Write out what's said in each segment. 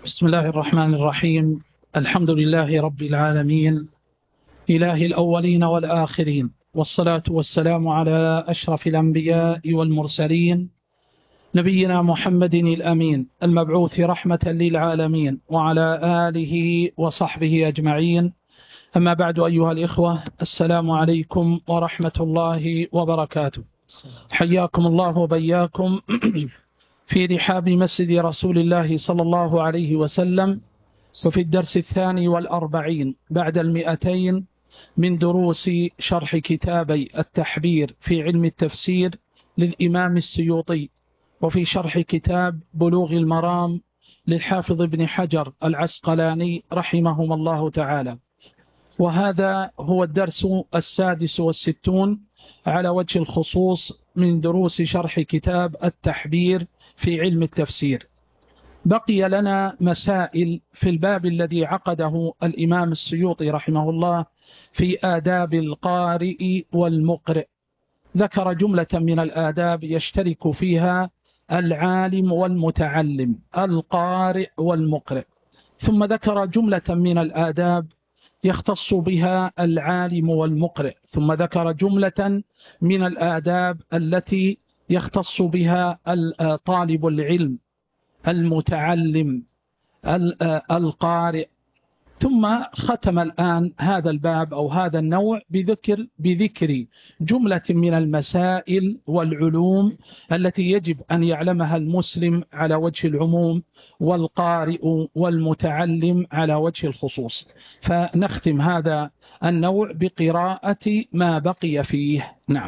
بسم الله الرحمن الرحيم. الحمد لله رب العالمين، إله الأولين والآخرين، والصلاة والسلام على أشرف الأنبياء والمرسلين، نبينا محمد الأمين المبعوث رحمة للعالمين، وعلى آله وصحبه أجمعين. أما بعد، أيها الإخوة، السلام عليكم ورحمة الله وبركاته. حياكم الله وبياكم في رحاب مسجد رسول الله صلى الله عليه وسلم، وفي الدرس 42 بعد 200 من دروس شرح كتابي التحبير في علم التفسير للإمام السيوطي، وفي شرح كتاب بلوغ المرام للحافظ ابن حجر العسقلاني رحمهم الله تعالى. وهذا هو الدرس 66 على وجه الخصوص من دروس شرح كتاب التحبير في علم التفسير. بقي لنا مسائل في الباب الذي عقده الإمام السيوطي رحمه الله في آداب القارئ والمقرئ. ذكر جملة من الآداب يشترك فيها العالم والمتعلم، القارئ والمقرئ، ثم ذكر جملة من الآداب يختص بها العالم والمقرئ، ثم ذكر جملة من الآداب التي يختص بها طالب العلم، المتعلم، القارئ. ثم ختم الآن هذا الباب أو هذا النوع بذكر جملة من المسائل والعلوم التي يجب أن يعلمها المسلم على وجه العموم، والقارئ والمتعلم على وجه الخصوص. فنختم هذا النوع بقراءة ما بقي فيه. نعم.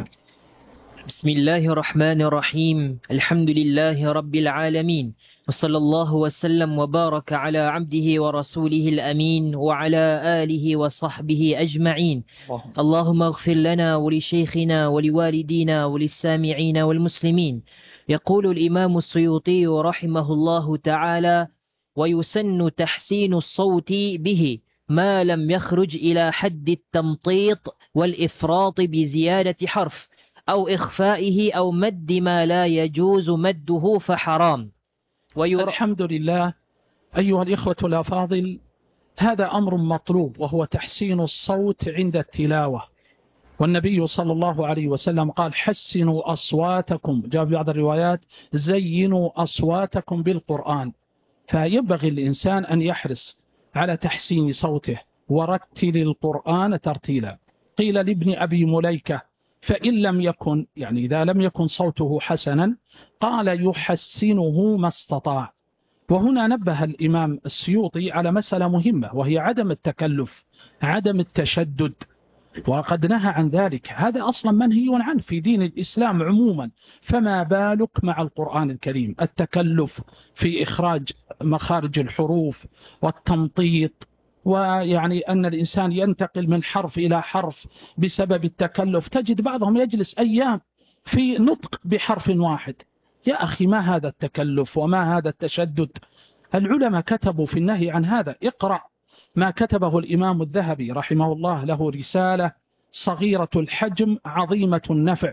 بسم الله الرحمن الرحيم. الحمد لله رب العالمين، وصلى الله وسلم وبارك على عبده ورسوله الأمين وعلى آله وصحبه أجمعين. اللهم اغفر لنا ولشيخنا ولوالدينا وللسامعين والمسلمين. يقول الإمام السيوطي رحمه الله تعالى: ويسن تحسين الصوت به ما لم يخرج إلى حد التمطيط والإفراط بزيادة حرف أو إخفائه أو مد ما لا يجوز مده فحرام. الحمد لله. أيها الإخوة الأفاضل، هذا أمر مطلوب، وهو تحسين الصوت عند التلاوة. والنبي صلى الله عليه وسلم قال: حسنوا أصواتكم، جاء في بعض الروايات: زينوا أصواتكم بالقرآن. فينبغي الإنسان أن يحرص على تحسين صوته، ورتل القرآن ترتيلا. قيل لابن أبي مليكة: فإن لم يكن، يعني إذا لم يكن صوته حسنا، قال: يحسنه ما استطاع. وهنا نبه الإمام السيوطي على مسألة مهمة، وهي عدم التكلف، عدم التشدد، وقد نهى عن ذلك. هذا أصلا منهي عنه في دين الإسلام عموما، فما بالك مع القرآن الكريم؟ التكلف في إخراج مخارج الحروف والتمطيط، ويعني أن الإنسان ينتقل من حرف إلى حرف بسبب التكلف. تجد بعضهم يجلس أيام في نطق بحرف واحد. يا أخي، ما هذا التكلف وما هذا التشدد؟ العلماء كتبوا في النهي عن هذا. اقرأ ما كتبه الإمام الذهبي رحمه الله، له رسالة صغيرة الحجم عظيمة النفع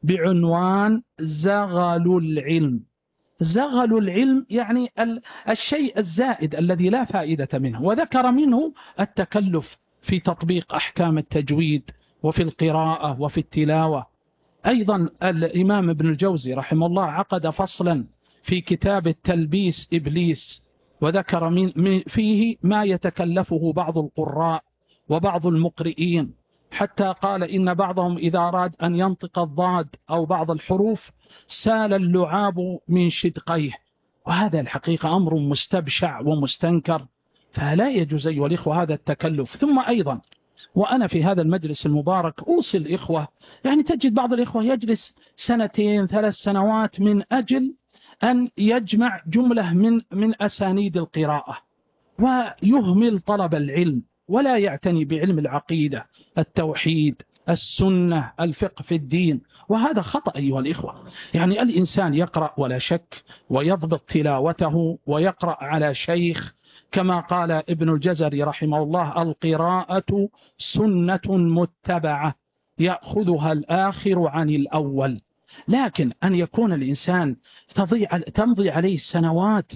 بعنوان زغل العلم. زغل العلم يعني الشيء الزائد الذي لا فائدة منه، وذكر منه التكلف في تطبيق أحكام التجويد وفي القراءة وفي التلاوة. أيضا الإمام ابن الجوزي رحمه الله عقد فصلا في كتاب التلبيس إبليس، وذكر فيه ما يتكلفه بعض القراء وبعض المقرئين، حتى قال إن بعضهم إذا أراد أن ينطق الضاد أو بعض الحروف سال اللعاب من شدقيه. وهذا الحقيقة أمر مستبشع ومستنكر، فلا يجوز أيها الإخوة هذا التكلف. ثم أيضا، وأنا في هذا المجلس المبارك أوصي الإخوة، يعني تجد بعض الإخوة يجلس 2 3 سنوات من أجل أن يجمع جملة من أسانيد القراءة، ويهمل طلب العلم، ولا يعتني بعلم العقيدة، التوحيد، السنة، الفقه في الدين. وهذا خطأ أيها الإخوة. يعني الإنسان يقرأ ولا شك، ويضبط تلاوته، ويقرأ على شيخ، كما قال ابن الجزري رحمه الله: القراءة سنة متبعة يأخذها الآخر عن الأول. لكن أن يكون الإنسان تمضي عليه السنوات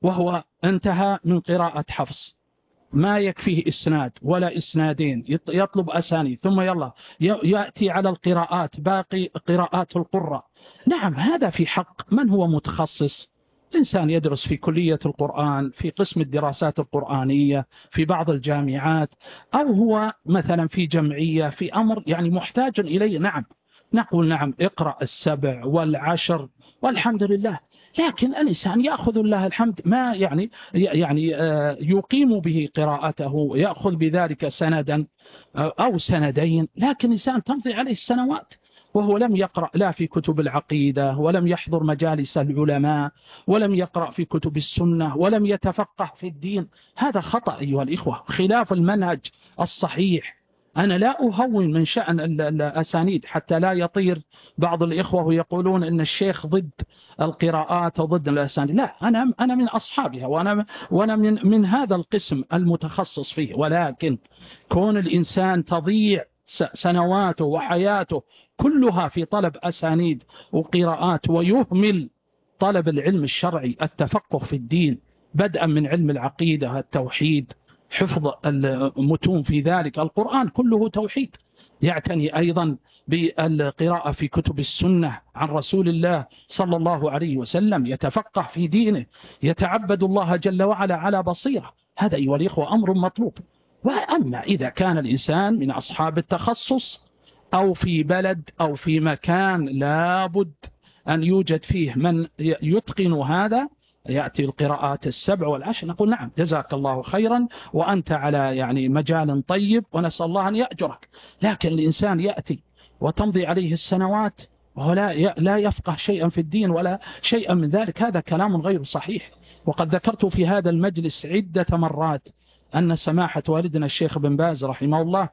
وهو انتهى من قراءة حفص، ما يكفيه إسناد ولا إسنادين، يطلب أسانيد، ثم يلا يأتي على القراءات، باقي قراءات القراء. نعم، هذا في حق من هو متخصص، إنسان يدرس في كلية القرآن، في قسم الدراسات القرآنية في بعض الجامعات، أو هو مثلا في جمعية في أمر يعني محتاج إليه. نعم، نقول نعم، اقرأ السبع والعشر والحمد لله. لكن الإنسان يأخذ الله الحمد ما يعني يقيم به قراءته، يأخذ بذلك سندا أو سندين، لكن الإنسان تمضي عليه السنوات وهو لم يقرأ لا في كتب العقيدة، ولم يحضر مجالس العلماء، ولم يقرأ في كتب السنة، ولم يتفقه في الدين. هذا خطأ أيها الإخوة، خلاف المنهج الصحيح. أنا لا أهون من شأن الأسانيد حتى لا يطير بعض الإخوة ويقولون أن الشيخ ضد القراءات وضد الأسانيد. لا، أنا من أصحابها، وأنا من هذا القسم المتخصص فيه. ولكن كون الإنسان تضيع سنواته وحياته كلها في طلب أسانيد وقراءات، ويهمل طلب العلم الشرعي، التفقه في الدين، بدءا من علم العقيدة، التوحيد، حفظ المتون في ذلك. القرآن كله توحيد. يعتني أيضا بالقراءة في كتب السنة عن رسول الله صلى الله عليه وسلم، يتفقه في دينه، يتعبد الله جل وعلا على بصيرة. هذا أيها الإخوة أمر مطلوب. وأما إذا كان الإنسان من أصحاب التخصص، أو في بلد أو في مكان لابد أن يوجد فيه من يتقن هذا، يأتي القراءات السبع والعشر، نقول نعم، جزاك الله خيرا، وأنت على يعني مجال طيب، ونسأل الله أن يأجرك. لكن الإنسان يأتي وتمضي عليه السنوات وهو لا يفقه شيئا في الدين ولا شيئا من ذلك، هذا كلام غير صحيح. وقد ذكرت في هذا المجلس عدة مرات أن سماحة والدنا الشيخ بن باز رحمه الله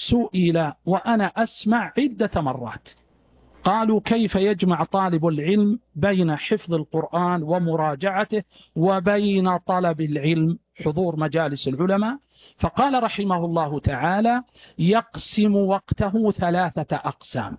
سئل وأنا أسمع عدة مرات، قالوا كيف يجمع طالب العلم بين حفظ القرآن ومراجعته وبين طلب العلم حضور مجالس العلماء؟ فقال رحمه الله تعالى يقسم وقته 3 أقسام،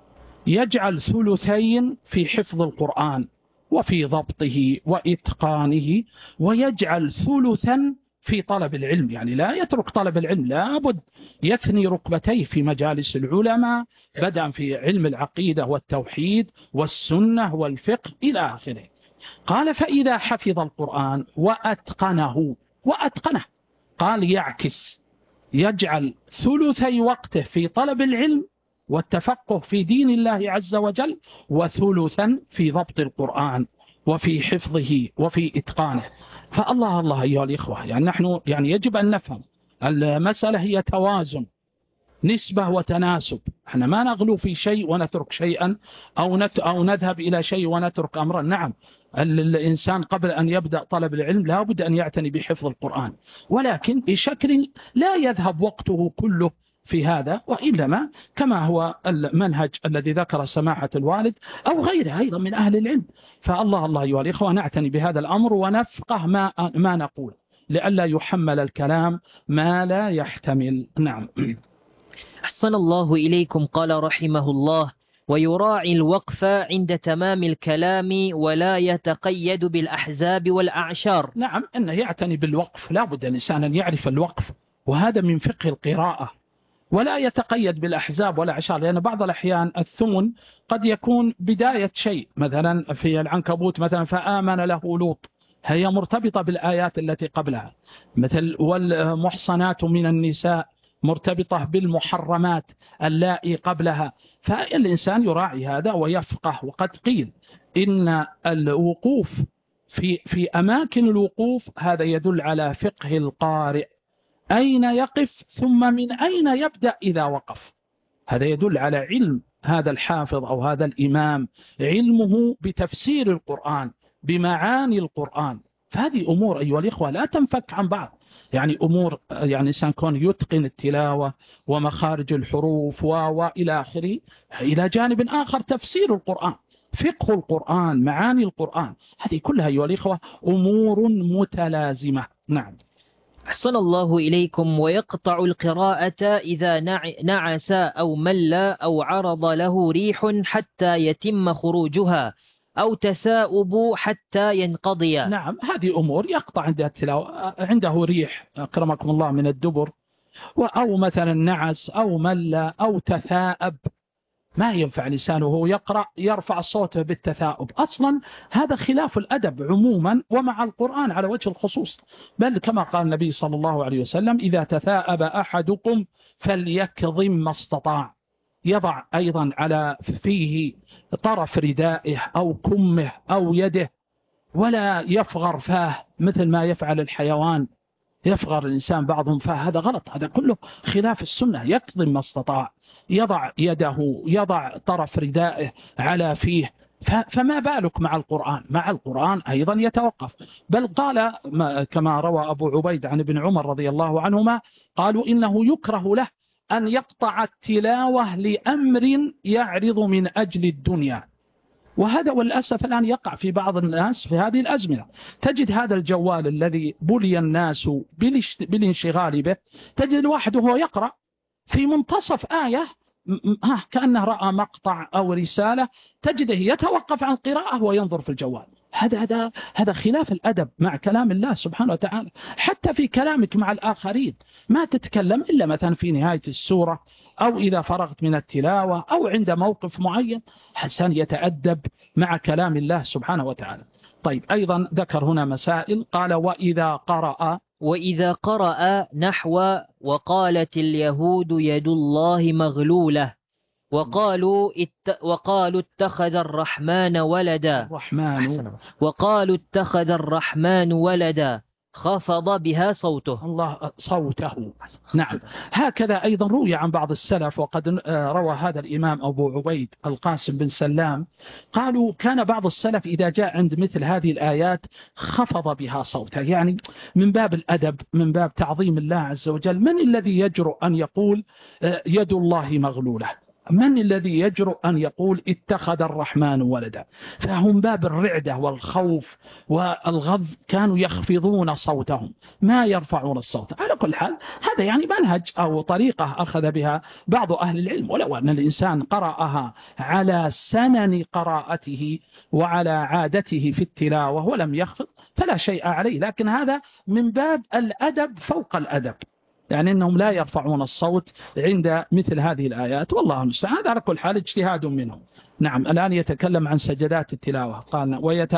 يجعل ثلثين في حفظ القرآن وفي ضبطه وإتقانه، ويجعل ثلثا في طلب العلم، يعني لا يترك طلب العلم، لابد يثني ركبتيه في مجالس العلماء، بدءا في علم العقيدة والتوحيد والسنة والفقه إلى آخره. قال فإذا حفظ القرآن وأتقنه قال يعكس، يجعل ثلثي وقته في طلب العلم والتفقه في دين الله عز وجل، وثلثا في ضبط القرآن وفي حفظه وفي إتقانه. فالله أيها الإخوة، يعني نحن يجب أن نفهم المسألة هي توازن، نسبة وتناسب. احنا ما نغلو في شيء ونترك شيئا، أو نذهب إلى شيء ونترك أمرا. نعم، الإنسان قبل أن يبدأ طلب العلم لا بد أن يعتني بحفظ القرآن، ولكن بشكل لا يذهب وقته كله في هذا، وإنما كما هو المنهج الذي ذكر سماحة الوالد أو غيره أيضا من أهل العلم. فالله أيها الإخوة نعتني بهذا الأمر ونفقه ما نقول، لئلا يحمل الكلام ما لا يحتمل. نعم. أحسن الله إليكم. قال رحمه الله ويراعي الوقف عند تمام الكلام ولا يتقيد بالأحزاب والأعشار. نعم، أنه يعتني بالوقف، لا بد الإنسان أن يعرف الوقف، وهذا من فقه القراءة، ولا يتقيد بالأحزاب ولا أعشار، لأن بعض الأحيان الثمن قد يكون بداية شيء، مثلا في العنكبوت مثلا فآمن له لوط، هي مرتبطة بالآيات التي قبلها، مثل والمحصنات من النساء مرتبطة بالمحرمات اللائي قبلها. فالإنسان يراعي هذا ويفقه. وقد قيل إن الوقوف في أماكن الوقوف هذا يدل على فقه القارئ، أين يقف ثم من أين يبدأ إذا وقف. هذا يدل على علم هذا الحافظ أو هذا الإمام، علمه بتفسير القرآن، بمعاني القرآن. فهذه أمور أيها الإخوة لا تنفك عن بعض، يعني أمور يعني إنسان كون يتقن التلاوة ومخارج الحروف وإلى آخره، إلى جانب آخر تفسير القرآن، فقه القرآن، معاني القرآن، هذه كلها أيها الإخوة أمور متلازمة. نعم. أحسن الله إليكم. ويقطع القراءة إذا نعس أو مل أو عرض له ريح حتى يتم خروجها، أو تثاؤب حتى ينقضي. نعم، هذه أمور يقطع عندها التلاوة، عنده ريح أكرمكم الله من الدبر، أو مثلا نعس أو مل أو تثاءب، ما ينفع لسانه وهو يقرأ يرفع صوته بالتثاؤب، أصلا هذا خلاف الأدب عموما ومع القرآن على وجه الخصوص. بل كما قال النبي صلى الله عليه وسلم: إذا تثاءب أحدكم فليكظم ما استطاع، يضع أيضا على فيه طرف ردائه أو كمه أو يده، ولا يفغر فاه مثل ما يفعل الحيوان، يفغر الإنسان بعضهم فاه، هذا غلط، هذا كله خلاف السنة. يكظم ما استطاع، يضع يده، يضع طرف ردائه على فيه. فما بالك مع القرآن؟ مع القرآن أيضا يتوقف. بل قال كما روى أبو عبيد عن ابن عمر رضي الله عنهما، قالوا إنه يكره له أن يقطع التلاوة لأمر يعرض من أجل الدنيا. وهذا والأسف الآن يقع في بعض الناس في هذه الأزمنة. تجد هذا الجوال الذي بلي الناس بالانشغال به، تجد الواحد وهو يقرأ في منتصف آية كأنه رأى مقطع أو رسالة، تجده يتوقف عن القراءة وينظر في الجوال. هذا خلاف الأدب مع كلام الله سبحانه وتعالى. حتى في كلامك مع الآخرين ما تتكلم إلا مثلا في نهاية السورة، أو إذا فرغت من التلاوة، أو عند موقف معين، حسن يتأدب مع كلام الله سبحانه وتعالى. طيب، أيضا ذكر هنا مسائل، قال: وإذا قرأ نحو وقالت اليهود يد الله مغلولة، وقالوا اتخذ الرحمن ولدا، وقالوا اتخذ الرحمن ولدا، خفض بها صوته. الله صوته. نعم، هكذا أيضا روي عن بعض السلف، وقد روى هذا الإمام أبو عبيد القاسم بن سلام، قالوا كان بعض السلف إذا جاء عند مثل هذه الآيات خفض بها صوته، يعني من باب الأدب، من باب تعظيم الله عز وجل. من الذي يجرؤ أن يقول يد الله مغلولة؟ من الذي يجرؤ أن يقول اتخذ الرحمن ولدا؟ فهم باب الرعدة والخوف والغض كانوا يخفضون صوتهم، ما يرفعون الصوت. على كل حال هذا يعني منهج أو طريقة أخذ بها بعض أهل العلم، ولو أن الإنسان قرأها على سنن قراءته وعلى عادته في التلاوة ولم يخفض فلا شيء عليه، لكن هذا من باب الأدب فوق الأدب، يعني أنهم لا يرفعون الصوت عند مثل هذه الآيات، والله المستعان. هذا على كل حال اجتهاد منهم. نعم، الآن يتكلم عن سجدات التلاوة، قال: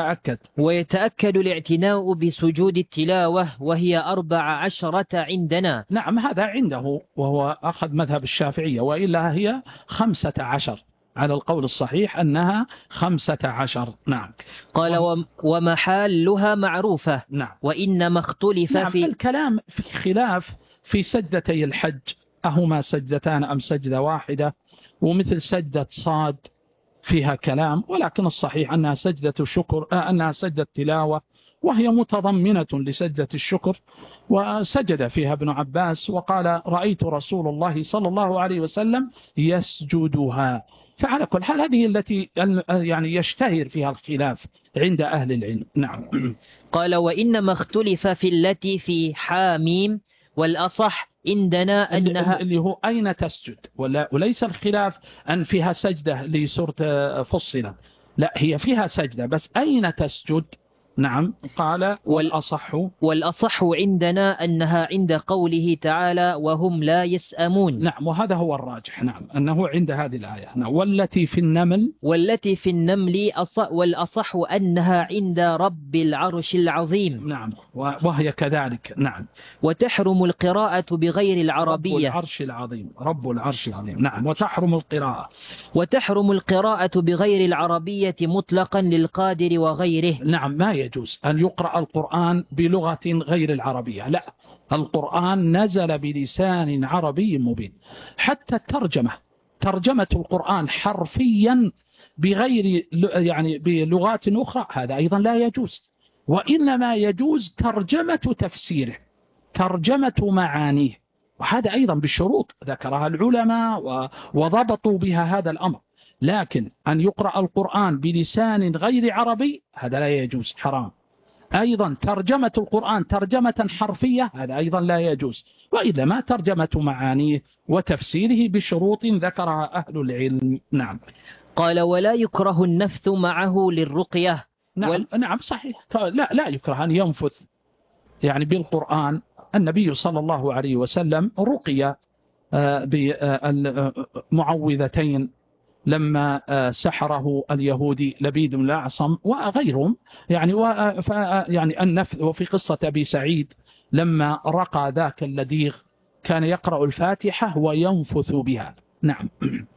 ويتأكد الاعتناء بسجود التلاوة، وهي 14 عندنا. نعم، هذا عنده، وهو أخذ مذهب الشافعية، وإلا هي 15 على القول الصحيح أنها 15. نعم. قال: ومحالها معروفة. نعم. وإنما اختلف نعم، الكلام في خلاف في سجدتي الحج، أهما سجدتان أم سجدة واحدة؟ ومثل سجدة صاد فيها كلام، ولكن الصحيح أنها سجدة شكر، أنها سجدة تلاوة، وهي متضمنة لسجدة الشكر. وسجد فيها ابن عباس وقال: رأيت رسول الله صلى الله عليه وسلم يسجدها. فعلى كل حال هذه التي يعني يشتهر فيها الخلاف عند أهل العلم. نعم. قال: وإنما اختلف في التي في حاميم، والأصح عندنا أنها اللي هو أين تسجد، وليس الخلاف أن فيها سجدة لسورة فصلة، لا، هي فيها سجدة، بس أين تسجد. نعم. قال: والأصح عندنا أنها عند قوله تعالى: وهم لا يسأمون. نعم، وهذا هو الراجح. نعم، أنه عند هذه الآية. نعم. والتي في النمل والأصح أنها عند رب العرش العظيم. نعم، وهي كذلك. نعم. وتحرم القراءة بغير العربية. رب العرش العظيم. نعم. وتحرم القراءة بغير العربية مطلقا للقادر وغيره. نعم، ما يجوز أن يقرأ القرآن بلغة غير العربية، لا، القرآن نزل بلسان عربي مبين. حتى ترجمة القرآن حرفيا بغير يعني بلغات أخرى، هذا أيضا لا يجوز، وإنما يجوز ترجمة تفسيره، ترجمة معانيه، وهذا أيضا بالشروط ذكرها العلماء وضبطوا بها هذا الأمر. لكن أن يقرأ القرآن بلسان غير عربي هذا لا يجوز، حرام. أيضا ترجمة القرآن ترجمة حرفية هذا أيضا لا يجوز، وإذا ما ترجمة معانيه وتفسيره بشروط ذكرها أهل العلم. نعم. قال ولا يكره النفث معه للرقية. نعم صحيح، لا يكره أن ينفث يعني بالقرآن. النبي صلى الله عليه وسلم رقي بالمعوذتين لما سحره اليهودي لبيد بن الأعصم وغيرهم يعني يعني النفث. وفي قصة أبي سعيد لما رقى ذاك اللديغ كان يقرأ الفاتحة وينفث بها. نعم.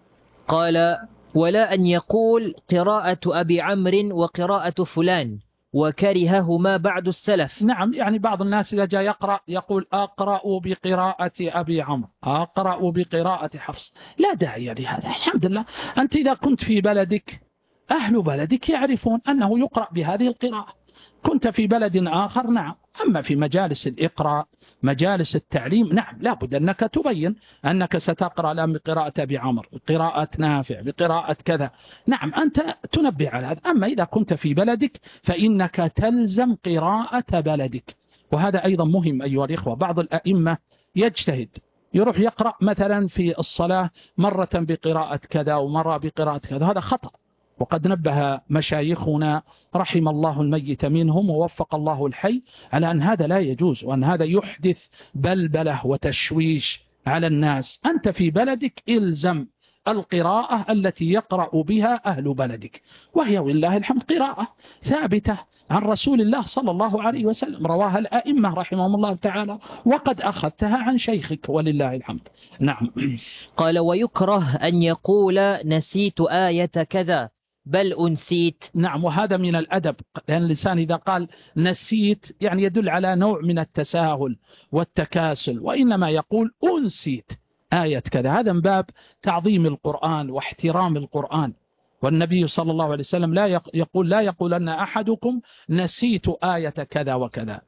قال ولا أن يقول قراءة أبي عمرو وقراءة فلان وكرههما بعد السلف. نعم، يعني بعض الناس إذا جاء يقرأ يقول أقرأ بقراءة أبي عمرو، أقرأ بقراءة حفص، لا داعي لهذا. الحمد لله أنت إذا كنت في بلدك أهل بلدك يعرفون أنه يقرأ بهذه القراءة. كنت في بلد آخر نعم، أما في مجالس الإقراء مجالس التعليم نعم لابد أنك تبين أنك ستقرأ الآن بقراءة أبي عمرو، بقراءة نافع، بقراءة كذا. نعم أنت تنبه على هذا. أما إذا كنت في بلدك فإنك تلزم قراءة بلدك، وهذا أيضا مهم أيها الإخوة. بعض الأئمة يجتهد يروح يقرأ مثلا في الصلاة مرة بقراءة كذا ومرة بقراءة كذا، هذا خطأ. وقد نبه مشايخنا رحم الله الميت منهم ووفق الله الحي على أن هذا لا يجوز، وأن هذا يحدث بلبلة وتشويش على الناس. أنت في بلدك إلزم القراءة التي يقرأ بها أهل بلدك، وهي والله الحمد قراءة ثابتة عن رسول الله صلى الله عليه وسلم رواها الأئمة رحمهم الله تعالى، وقد أخذتها عن شيخك ولله الحمد. نعم. قال ويكره أن يقول نسيت آية كذا بل أنسيت. نعم، وهذا من الأدب، لأن الإنسان إذا قال نسيت يعني يدل على نوع من التساهل والتكاسل، وإنما يقول أنسيت آية كذا، هذا من باب تعظيم القرآن واحترام القرآن. والنبي صلى الله عليه وسلم لا يقول أن أحدكم نسيت آية كذا وكذا،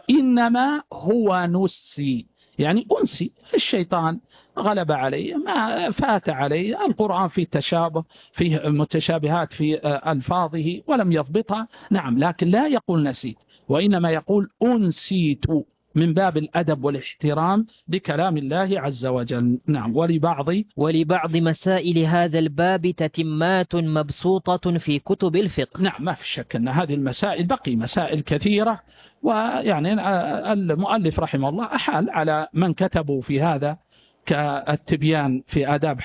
وإنما هو نسي يعني أنسي. الشيطان غلب عليه، ما فات عليه، القرآن فيه تشابه، فيه متشابهات في ألفاظه ولم يضبطها. نعم، لكن لا يقول نسيت، وإنما يقول أنسيت من باب الأدب والاحترام لكلام الله عز وجل. نعم. ولبعض مسائل هذا الباب تتمات مبسوطة في كتب الفقه. نعم، ما في شك أن هذه المسائل بقي مسائل كثيرة، ويعني المؤلف رحمه الله أحال على من كتبوا في هذا كالتبيان في آداب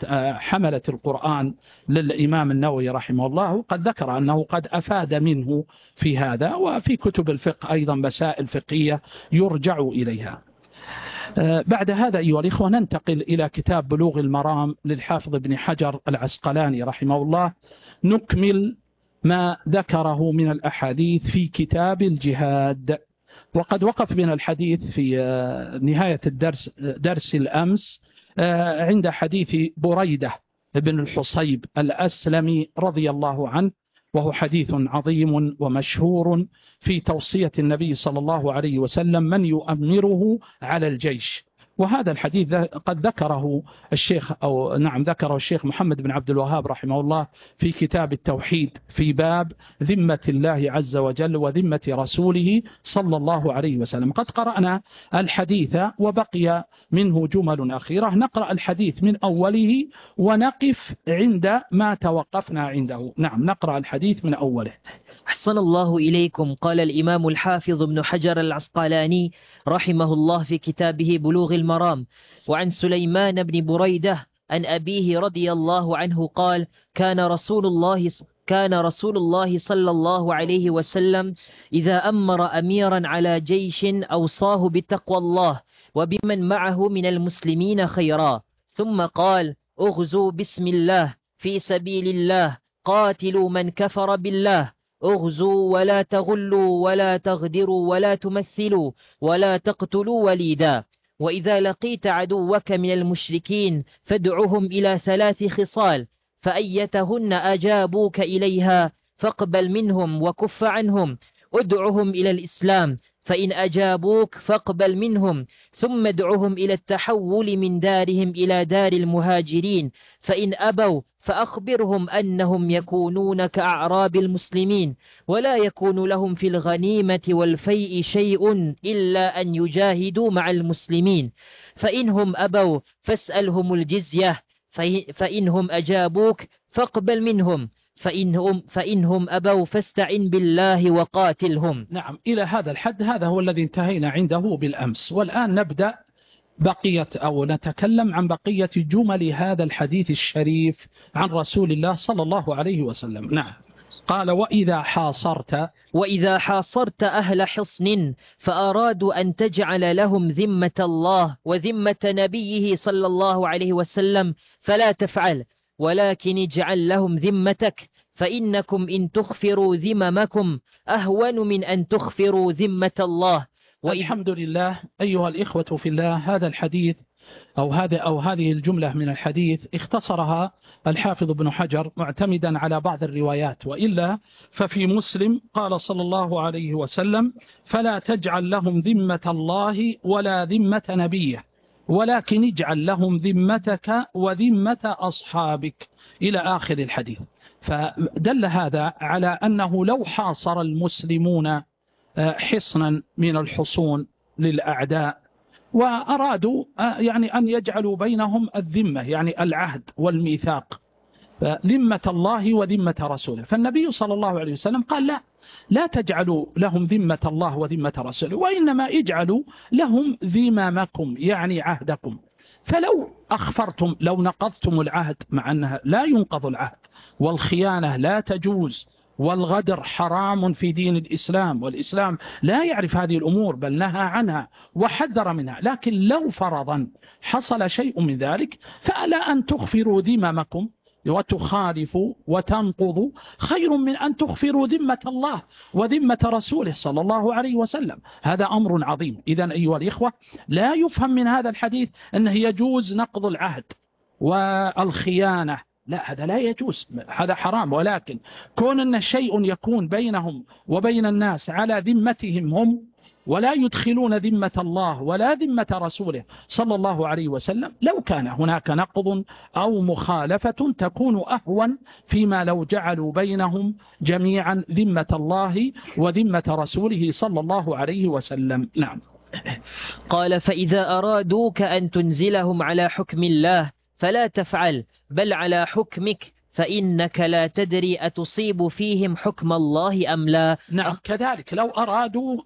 حملة القرآن للإمام النووي رحمه الله، قد ذكر أنه قد أفاد منه في هذا، وفي كتب الفقه أيضا مسائل فقهية يرجع إليها. بعد هذا أيها الإخوة ننتقل إلى كتاب بلوغ المرام للحافظ ابن حجر العسقلاني رحمه الله، نكمل ما ذكره من الأحاديث في كتاب الجهاد. وقد وقف بنا الحديث في نهاية درس الأمس عند حديث بريدة بن الحصيب الأسلمي رضي الله عنه، وهو حديث عظيم ومشهور في توصية النبي صلى الله عليه وسلم من يؤمره على الجيش. وهذا الحديث قد ذكره الشيخ محمد بن عبد الوهاب رحمه الله في كتاب التوحيد في باب ذمة الله عز وجل وذمة رسوله صلى الله عليه وسلم. قد قرأنا الحديث وبقي منه جمل أخيرة، نقرأ الحديث من أوله ونقف عند ما توقفنا عنده. نعم، نقرأ الحديث من أوله. أحسن الله إليكم. قال الإمام الحافظ ابن حجر العسقلاني رحمه الله في كتابه بلوغ المرام: وعن سليمان بن بريدة عن أبيه رضي الله عنه قال: كان رسول الله صلى الله عليه وسلم إذا أمر أميرا على جيش أوصاه بتقوى الله وبمن معه من المسلمين خيرا، ثم قال: اغزوا بسم الله في سبيل الله، قاتلوا من كفر بالله، اغزوا ولا تغلوا ولا تغدروا ولا تمثلوا ولا تقتلوا وليدا، وإذا لقيت عدوك من المشركين فادعهم إلى 3 خصال، فأيتهن أجابوك إليها فاقبل منهم وكف عنهم، ادعهم إلى الإسلام، فإن أجابوك فاقبل منهم، ثم ادعهم إلى التحول من دارهم إلى دار المهاجرين، فإن أبوا فأخبرهم أنهم يكونون كأعراب المسلمين، ولا يكون لهم في الغنيمة والفيء شيء إلا أن يجاهدوا مع المسلمين، فإنهم أبوا فاسألهم الجزية، فإنهم أجابوك فاقبل منهم، فإنهم أبوا فاستعن بالله وقاتلهم. نعم، إلى هذا الحد هذا هو الذي انتهينا عنده بالأمس. والآن نبدأ نتكلم عن بقية جمل هذا الحديث الشريف عن رسول الله صلى الله عليه وسلم. نعم، قال: وإذا حاصرت أهل حصن فأرادوا أن تجعل لهم ذمة الله وذمة نبيه صلى الله عليه وسلم فلا تفعل، ولكن اجعل لهم ذمتك، فإنكم إن تخفروا ذممكم أهون من أن تخفروا ذمة الله. الحمد لله أيها الإخوة في الله، هذا الحديث أو هذه الجملة من الحديث اختصرها الحافظ ابن حجر معتمدا على بعض الروايات، وإلا ففي مسلم قال صلى الله عليه وسلم: فلا تجعل لهم ذمة الله ولا ذمة نبيه، ولكن اجعل لهم ذمتك وذمة أصحابك، إلى آخر الحديث. فدل هذا على أنه لو حاصر المسلمون حصنا من الحصون للأعداء وأرادوا يعني أن يجعلوا بينهم الذمة، يعني العهد والميثاق، ذمة الله وذمة رسوله، فالنبي صلى الله عليه وسلم قال: لا تجعلوا لهم ذمة الله وذمة رسوله، وإنما اجعلوا لهم ذممكم، يعني عهدكم. فلو أخفرتم، لو نقضتم العهد، مع أنها لا ينقض العهد، والخيانة لا تجوز، والغدر حرام في دين الإسلام، والإسلام لا يعرف هذه الأمور بل نهى عنها وحذر منها، لكن لو فرضا حصل شيء من ذلك فألا أن تخفروا ذممكم وتخالفوا وتنقضوا خير من أن تخفروا ذمة الله وذمة رسوله صلى الله عليه وسلم. هذا أمر عظيم. إذن أيها الإخوة، لا يفهم من هذا الحديث أنه يجوز نقض العهد والخيانة، لا، هذا لا يجوز، هذا حرام. ولكن كون أن شيء يكون بينهم وبين الناس على ذمتهم هم، ولا يدخلون ذمة الله ولا ذمة رسوله صلى الله عليه وسلم، لو كان هناك نقض أو مخالفة تكون أهون فيما لو جعلوا بينهم جميعا ذمة الله وذمة رسوله صلى الله عليه وسلم. نعم. قال: فإذا أرادوك أن تنزلهم على حكم الله فلا تفعل، بل على حكمك، فإنك لا تدري أتصيب فيهم حكم الله أم لا. نعم، كذلك لو أرادوا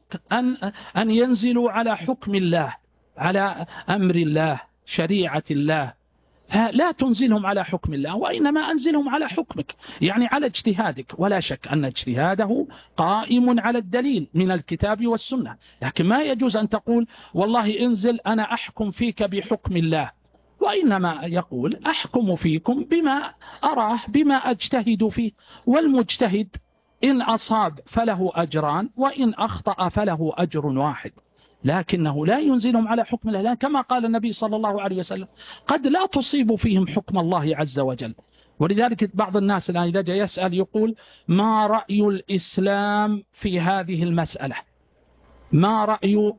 أن ينزلوا على حكم الله، على أمر الله، شريعة الله، لا تنزلهم على حكم الله، وإنما أنزلهم على حكمك، يعني على اجتهادك. ولا شك أن اجتهاده قائم على الدليل من الكتاب والسنة، لكن ما يجوز أن تقول: والله انزل أنا أحكم فيك بحكم الله، وإنما يقول: أحكم فيكم بما أراه، بما أجتهد فيه. والمجتهد إن أصاب فله أجران، وإن أخطأ فله أجر واحد، لكنه لا ينزلهم على حكم الله، كما قال النبي صلى الله عليه وسلم: قد لا تصيب فيهم حكم الله عز وجل. ولذلك بعض الناس الآن إذا جاء يسأل يقول: ما رأي الإسلام في هذه المسألة؟ ما رأي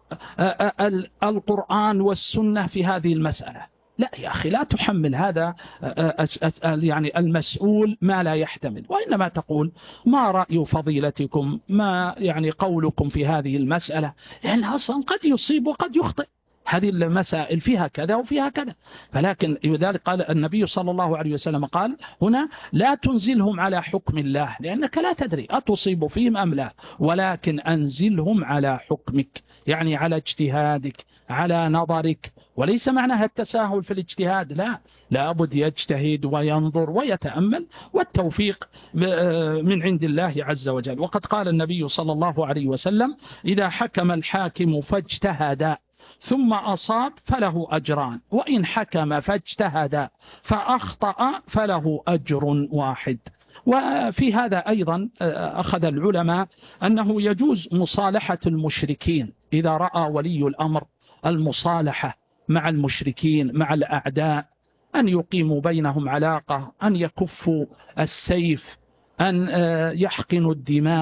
القرآن والسنة في هذه المسألة؟ لا يا أخي، لا تحمل هذا يعني المسؤول ما لا يحتمل، وإنما تقول: ما رأي فضيلتكم، ما يعني قولكم في هذه المسألة، لأن أصلا قد يصيب وقد يخطئ، هذه المسائل فيها كذا وفيها كذا. فلكن لذلك قال النبي صلى الله عليه وسلم، قال هنا: لا تنزلهم على حكم الله، لأنك لا تدري أتصيب فيهم أم لا، ولكن أنزلهم على حكمك، يعني على اجتهادك، على نظرك. وليس معناها التساهل في الاجتهاد، لا، لابد يجتهد وينظر ويتأمل، والتوفيق من عند الله عز وجل. وقد قال النبي صلى الله عليه وسلم: إذا حكم الحاكم فاجتهد ثم أصاب فله أجران، وإن حكم فاجتهد فأخطأ فله أجر واحد. وفي هذا أيضا أخذ العلماء أنه يجوز مصالحة المشركين، إذا رأى ولي الأمر المصالحة مع المشركين مع الأعداء، أن يقيموا بينهم علاقة، أن يكفوا السيف، أن يحقنوا الدماء،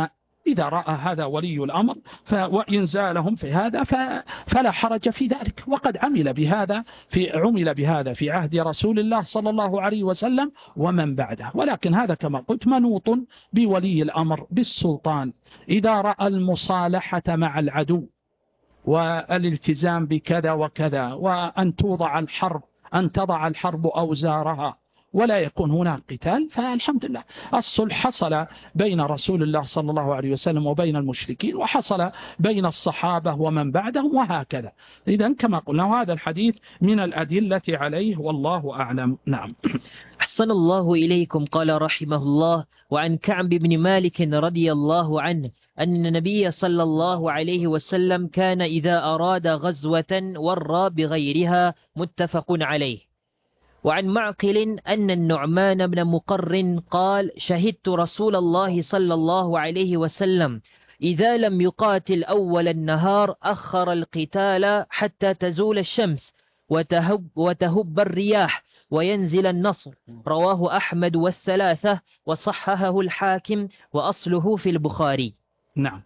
إذا رأى هذا ولي الأمر وإنزالهم في هذا فلا حرج في ذلك. وقد عمل بهذا في عهد رسول الله صلى الله عليه وسلم ومن بعده. ولكن هذا كما قلت منوط بولي الأمر بالسلطان إذا رأى المصالحة مع العدو والالتزام بكذا وكذا، وأن تضع الحرب أوزارها ولا يكون هناك قتال، فالحمد لله الصلح حصل بين رسول الله صلى الله عليه وسلم وبين المشركين، وحصل بين الصحابة ومن بعدهم، وهكذا. إذن كما قلنا هذا الحديث من الأدلة عليه، والله أعلم. نعم. أحسن الله إليكم. قال رحمه الله: وعن كعب بن مالك رضي الله عنه أن النبي صلى الله عليه وسلم كان إذا أراد غزوة ورى بغيرها، متفق عليه. وعن معقل أن النعمان بن مقرن قال: شهدت رسول الله صلى الله عليه وسلم إذا لم يقاتل أول النهار أخر القتال حتى تزول الشمس وتهب الرياح وينزل النصر. رواه أحمد والثلاثة وصححه الحاكم وأصله في البخاري. نعم.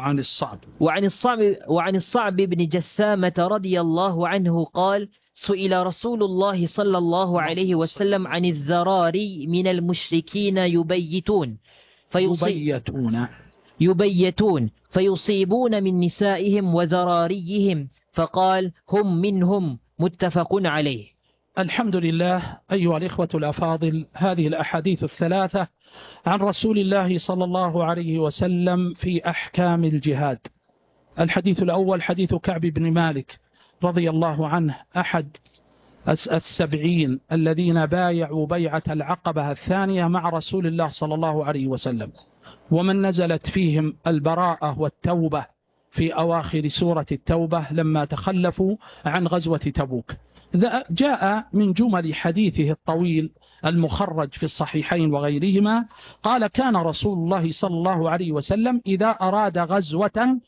وعن الصعب بن جثامة رضي الله عنه قال: سئل رسول الله صلى الله عليه وسلم عن الذراري من المشركين يبيتون فيصيبون من نسائهم وذراريهم، فقال: هم منهم، متفق عليه. الحمد لله. أيها الإخوة الأفاضل، هذه الأحاديث الثلاثة عن رسول الله صلى الله عليه وسلم في أحكام الجهاد. الحديث الأول حديث كعب بن مالك رضي الله عنه، أحد 70 الذين بايعوا بيعة العقبة الثانية مع رسول الله صلى الله عليه وسلم، ومن نزلت فيهم البراءة والتوبة في أواخر سورة التوبة لما تخلفوا عن غزوة تبوك. جاء من جمل حديثه الطويل المخرج في الصحيحين وغيرهما، قال: كان رسول الله صلى الله عليه وسلم إذا أراد غزوة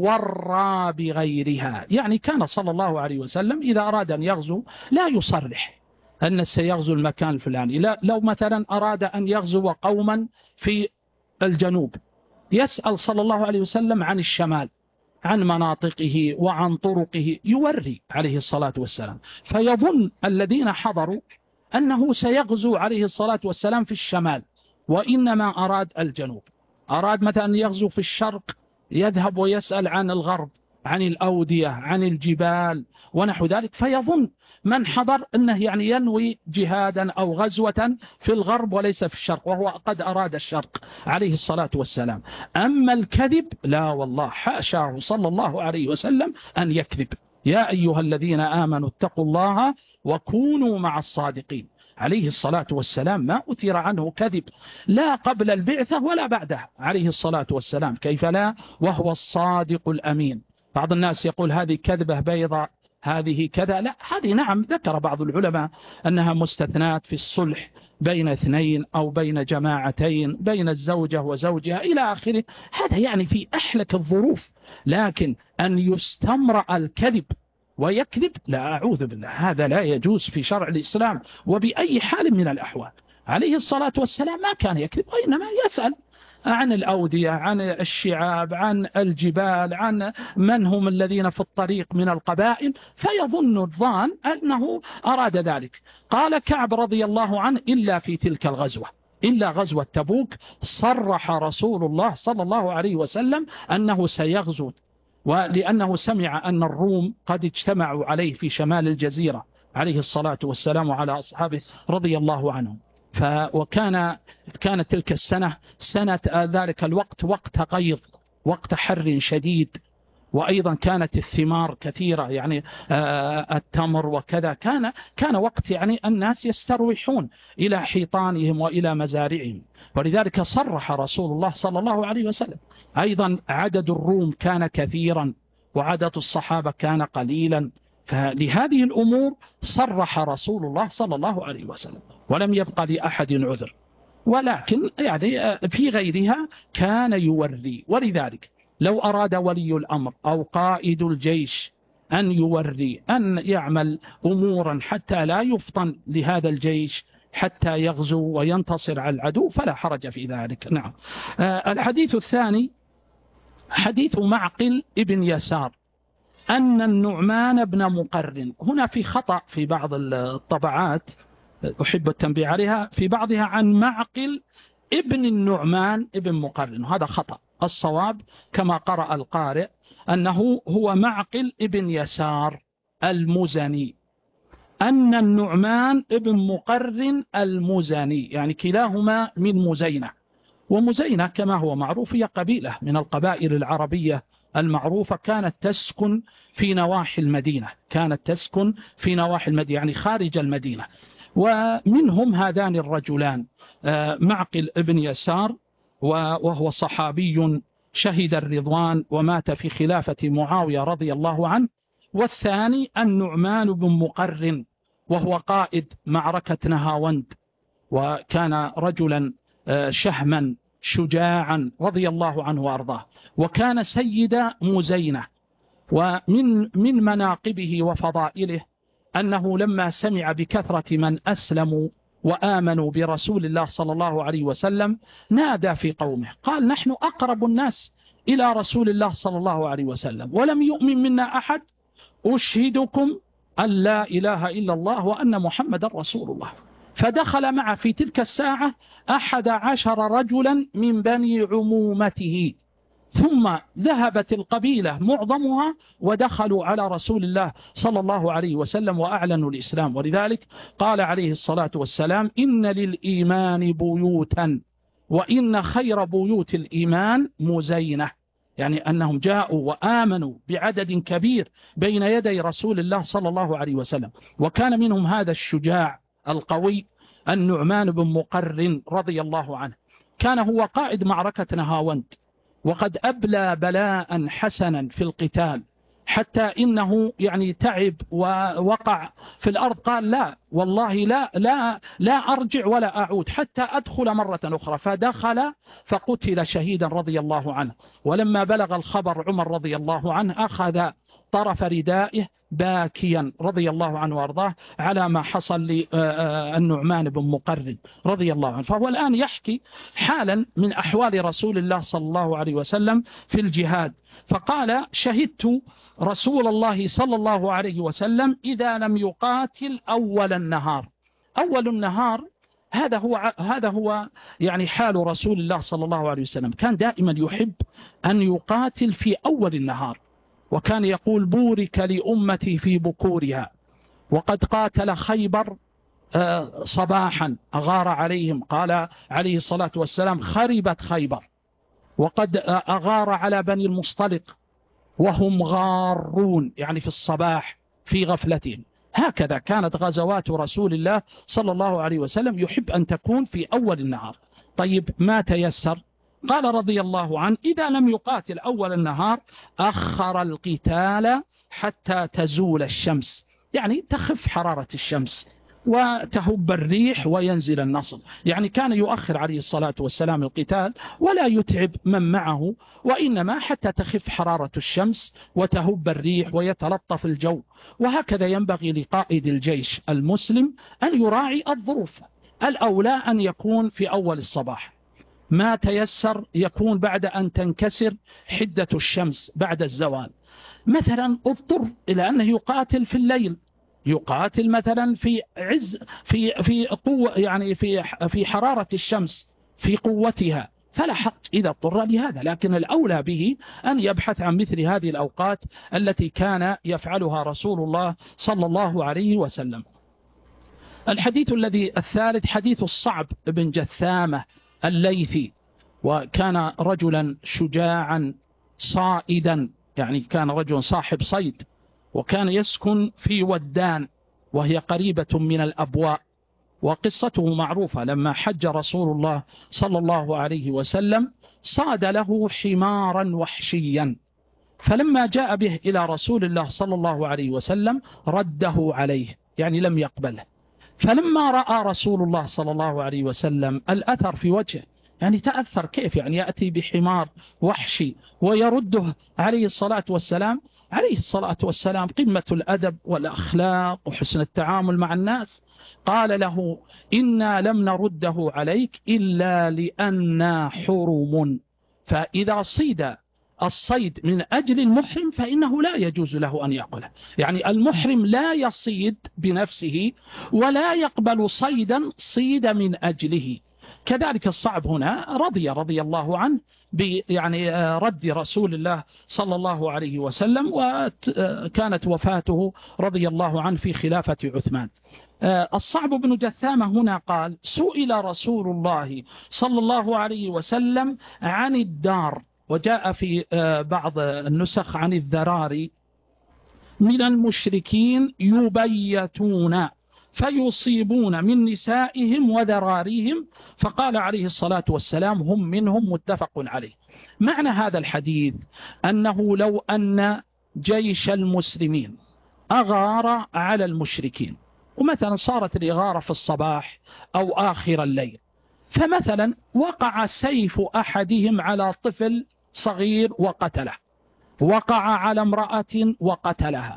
ورى بغيرها، يعني كان صلى الله عليه وسلم إذا أراد أن يغزو لا يصرح أن سيغزو المكان الفلاني. لا، لو مثلا أراد أن يغزو قوما في الجنوب يسأل صلى الله عليه وسلم عن الشمال، عن مناطقه وعن طرقه، يوري عليه الصلاة والسلام، فيظن الذين حضروا أنه سيغزو عليه الصلاة والسلام في الشمال، وإنما أراد الجنوب. أراد مثلا أن يغزو في الشرق يذهب ويسأل عن الغرب، عن الأودية، عن الجبال ونحو ذلك، فيظن من حضر أنه يعني ينوي جهادا أو غزوة في الغرب وليس في الشرق، وهو قد أراد الشرق عليه الصلاة والسلام. أما الكذب لا والله، حاشاه صلى الله عليه وسلم أن يكذب. يا أيها الذين آمنوا اتقوا الله وكونوا مع الصادقين. عليه الصلاة والسلام ما أثر عنه كذب، لا قبل البعثة ولا بعدها عليه الصلاة والسلام، كيف لا وهو الصادق الأمين. بعض الناس يقول هذه كذبة بيضاء، هذه كذا. لا، هذه نعم ذكر بعض العلماء أنها مستثنات في الصلح بين اثنين أو بين جماعتين، بين الزوجة وزوجها إلى آخره، هذا يعني في أحلك الظروف. لكن أن يستمرأ الكذب ويكذب، لا، أعوذ بالله، هذا لا يجوز في شرع الإسلام وبأي حال من الأحوال. عليه الصلاة والسلام ما كان يكذب، وإنما يسأل عن الأودية، عن الشعاب، عن الجبال، عن من هم الذين في الطريق من القبائل، فيظن الظان أنه أراد ذلك. قال كعب رضي الله عنه: إلا في تلك الغزوة، إلا غزوة تبوك، صرح رسول الله صلى الله عليه وسلم أنه سيغزو، ولأنه سمع أن الروم قد اجتمعوا عليه في شمال الجزيرة عليه الصلاة والسلام على أصحابه رضي الله عنهم. كانت تلك سنة ذلك الوقت وقت غيظ، وقت حر شديد، وأيضا كانت الثمار كثيرة، يعني التمر وكذا، كان وقت يعني الناس يستروحون إلى حيطانهم وإلى مزارعهم، ولذلك صرح رسول الله صلى الله عليه وسلم. أيضا عدد الروم كان كثيرا وعدد الصحابة كان قليلا، فلهذه الأمور صرح رسول الله صلى الله عليه وسلم ولم يبقى لأحد عذر. ولكن يعني في غيرها كان يوري. ولذلك لو أراد ولي الأمر أو قائد الجيش أن يوري، أن يعمل أمورا حتى لا يفطن لهذا الجيش حتى يغزو وينتصر على العدو، فلا حرج في ذلك. نعم. الحديث الثاني حديث معقل ابن يسار أن النعمان بن مقرن، هنا في خطأ في بعض الطبعات أحب التنبيه عليها، في بعضها عن معقل ابن النعمان ابن مقرن، هذا خطأ. الصواب كما قرأ القارئ أنه هو معقل ابن يسار المزني، أن النعمان ابن مقرن المزني، يعني كلاهما من مزينة. ومزينة كما هو معروف هي قبيلة من القبائل العربية المعروفة، كانت تسكن في نواحي المدينة، يعني خارج المدينة. ومنهم هذان الرجلان معقل ابن يسار وهو صحابي شهد الرضوان ومات في خلافة معاوية رضي الله عنه، والثاني النعمان بن مقرن وهو قائد معركة نهاوند، وكان رجلا شهما شجاعا رضي الله عنه وأرضاه، وكان سيد مزينة. ومن مناقبه وفضائله أنه لما سمع بكثرة من أسلموا وآمنوا برسول الله صلى الله عليه وسلم نادى في قومه قال: نحن أقرب الناس إلى رسول الله صلى الله عليه وسلم ولم يؤمن منا أحد، أشهدكم أن لا إله إلا الله وأن محمد رسول الله. فدخل معه في تلك الساعة 11 رجلا من بني عمومته، ثم ذهبت القبيلة معظمها ودخلوا على رسول الله صلى الله عليه وسلم وأعلنوا الإسلام. ولذلك قال عليه الصلاة والسلام: إن للإيمان بيوتا وإن خير بيوت الإيمان مزينة، يعني أنهم جاءوا وآمنوا بعدد كبير بين يدي رسول الله صلى الله عليه وسلم. وكان منهم هذا الشجاع القوي النعمان بن مقرن رضي الله عنه، كان هو قائد معركة نهاوند، وقد أبلى بلاء حسنا في القتال، حتى إنه يعني تعب ووقع في الأرض، قال: لا والله لا أرجع ولا أعود حتى أدخل مرة أخرى، فدخل فقتل شهيدا رضي الله عنه. ولما بلغ الخبر عمر رضي الله عنه أخذ طرف ردائه باكيا رضي الله عنه وارضاه على ما حصل للنعمان بن مقرن رضي الله عنه. فهو الآن يحكي حالا من أحوال رسول الله صلى الله عليه وسلم في الجهاد، فقال: شهدت رسول الله صلى الله عليه وسلم إذا لم يقاتل أول النهار. أول النهار هذا هو يعني حال رسول الله صلى الله عليه وسلم، كان دائما يحب أن يقاتل في أول النهار، وكان يقول: بورك لأمتي في بكورها. وقد قاتل خيبر صباحا أغار عليهم، قال عليه الصلاة والسلام: خربت خيبر. وقد أغار على بني المصطلق وهم غارون، يعني في الصباح في غفلتهم. هكذا كانت غزوات رسول الله صلى الله عليه وسلم، يحب أن تكون في أول النهار. طيب ما تيسر؟ قال رضي الله عنه: إذا لم يقاتل أول النهار أخر القتال حتى تزول الشمس، يعني تخف حرارة الشمس وتهب الريح وينزل النصر، يعني كان يؤخر عليه الصلاة والسلام القتال ولا يتعب من معه، وإنما حتى تخف حرارة الشمس وتهب الريح ويتلطف الجو. وهكذا ينبغي لقائد الجيش المسلم أن يراعي الظروف، الأولى أن يكون في أول الصباح، ما تيسر يكون بعد أن تنكسر حدة الشمس بعد الزوال. مثلا اضطر إلى أنه يقاتل في الليل، يقاتل مثلا في عز في قوة، يعني في حرارة الشمس في قوتها، فلا حق إذا اضطر لهذا، لكن الأولى به أن يبحث عن مثل هذه الأوقات التي كان يفعلها رسول الله صلى الله عليه وسلم. الحديث الثالث حديث الصعب بن جثامة الليثي، وكان رجلا شجاعا صائدا، يعني كان رجل صاحب صيد، وكان يسكن في ودان وهي قريبة من الأبواء. وقصته معروفة، لما حج رسول الله صلى الله عليه وسلم صاد له حمارا وحشيا، فلما جاء به إلى رسول الله صلى الله عليه وسلم رده عليه، يعني لم يقبله. فلما رأى رسول الله صلى الله عليه وسلم الأثر في وجهه، يعني تأثر، كيف يعني يأتي بحمار وحشي ويرده عليه الصلاة والسلام. عليه الصلاة والسلام قمة الأدب والأخلاق وحسن التعامل مع الناس، قال له: إنا لم نرده عليك إلا لأننا حرم، فإذا صيد الصيد من أجل المحرم فإنه لا يجوز له أن يأكله. يعني المحرم لا يصيد بنفسه ولا يقبل صيد من أجله. كذلك الصعب هنا رضي الله عنه يعني رد رسول الله صلى الله عليه وسلم، وكانت وفاته رضي الله عنه في خلافة عثمان. الصعب بن جثامة هنا قال: سئل رسول الله صلى الله عليه وسلم عن الدار، وجاء في بعض النسخ عن الذراري، من المشركين يبيتون فيصيبون من نسائهم وذراريهم، فقال عليه الصلاة والسلام: هم منهم، متفق عليه. معنى هذا الحديث أنه لو أن جيش المسلمين أغار على المشركين، ومثلا صارت الإغارة في الصباح أو آخر الليل، فمثلا وقع سيف أحدهم على طفل صغير وقتله، وقع على امرأة وقتلها،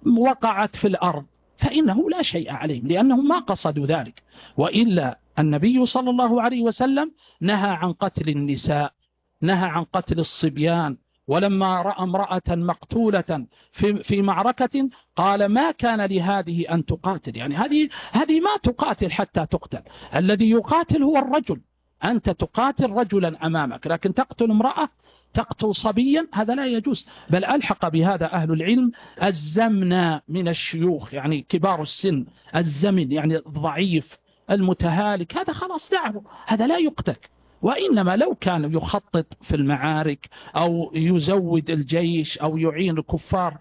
وقعت في الأرض، فإنه لا شيء عليهم لأنهم ما قصدوا ذلك. وإلا النبي صلى الله عليه وسلم نهى عن قتل النساء، نهى عن قتل الصبيان. ولما رأى امرأة مقتولة في معركة قال: ما كان لهذه أن تقاتل، يعني هذه ما تقاتل حتى تقتل، الذي يقاتل هو الرجل. أنت تقاتل رجلا أمامك، لكن تقتل امرأة، تقتل صبيا، هذا لا يجوز. بل ألحق بهذا أهل العلم الزمن من الشيوخ، يعني كبار السن، الزمن يعني الضعيف المتهالك، هذا خلاص دعه، هذا لا يقتل. وإنما لو كان يخطط في المعارك أو يزود الجيش أو يعين الكفار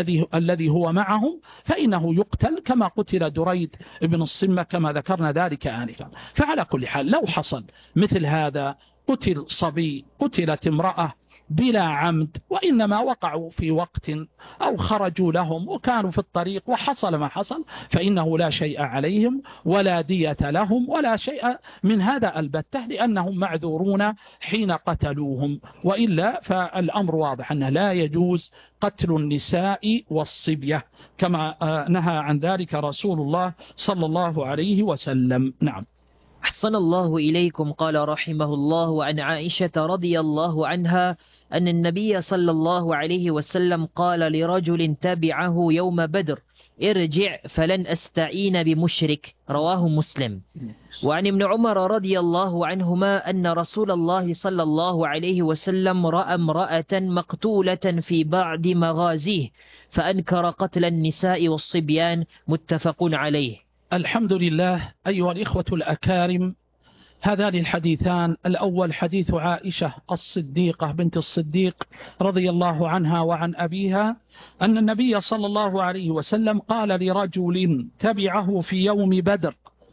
الذي هو معهم فإنه يقتل، كما قتل دريد بن الصمة كما ذكرنا ذلك آنفا. فعلى كل حال لو حصل مثل هذا، قتل صبي، قتلت امرأة بلا عمد، وإنما وقعوا في وقت أو خرجوا لهم وكانوا في الطريق وحصل ما حصل، فإنه لا شيء عليهم ولا دية لهم ولا شيء من هذا البتة، لأنهم معذورون حين قتلوهم. وإلا فالأمر واضح أنه لا يجوز قتل النساء والصبية كما نهى عن ذلك رسول الله صلى الله عليه وسلم. نعم. أحسن الله إليكم. قال رحمه الله: عن عائشة رضي الله عنها أن النبي صلى الله عليه وسلم قال لرجل تبعه يوم بدر: ارجع فلن أستعين بمشرك، رواه مسلم. وعن ابن عمر رضي الله عنهما أن رسول الله صلى الله عليه وسلم رأى امرأة مقتولة في بعض مغازيه فأنكر قتل النساء والصبيان، متفق عليه. الحمد لله. أيها الإخوة الأكارم، هذان الحديثان، الأول حديث عائشة الصديقة بنت الصديق رضي الله عنها وعن أبيها أن النبي صلى الله عليه وسلم قال لرجل تبعه في يوم بدر: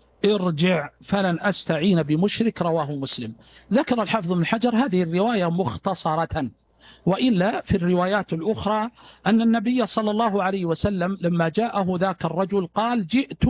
ارجع فلن أستعين بمشرك، رواه مسلم. ذكر الحافظ بن حجر هذه الرواية مختصرة، وإلا في الروايات الأخرى أن النبي صلى الله عليه وسلم لما جاءه ذاك الرجل قال: جئت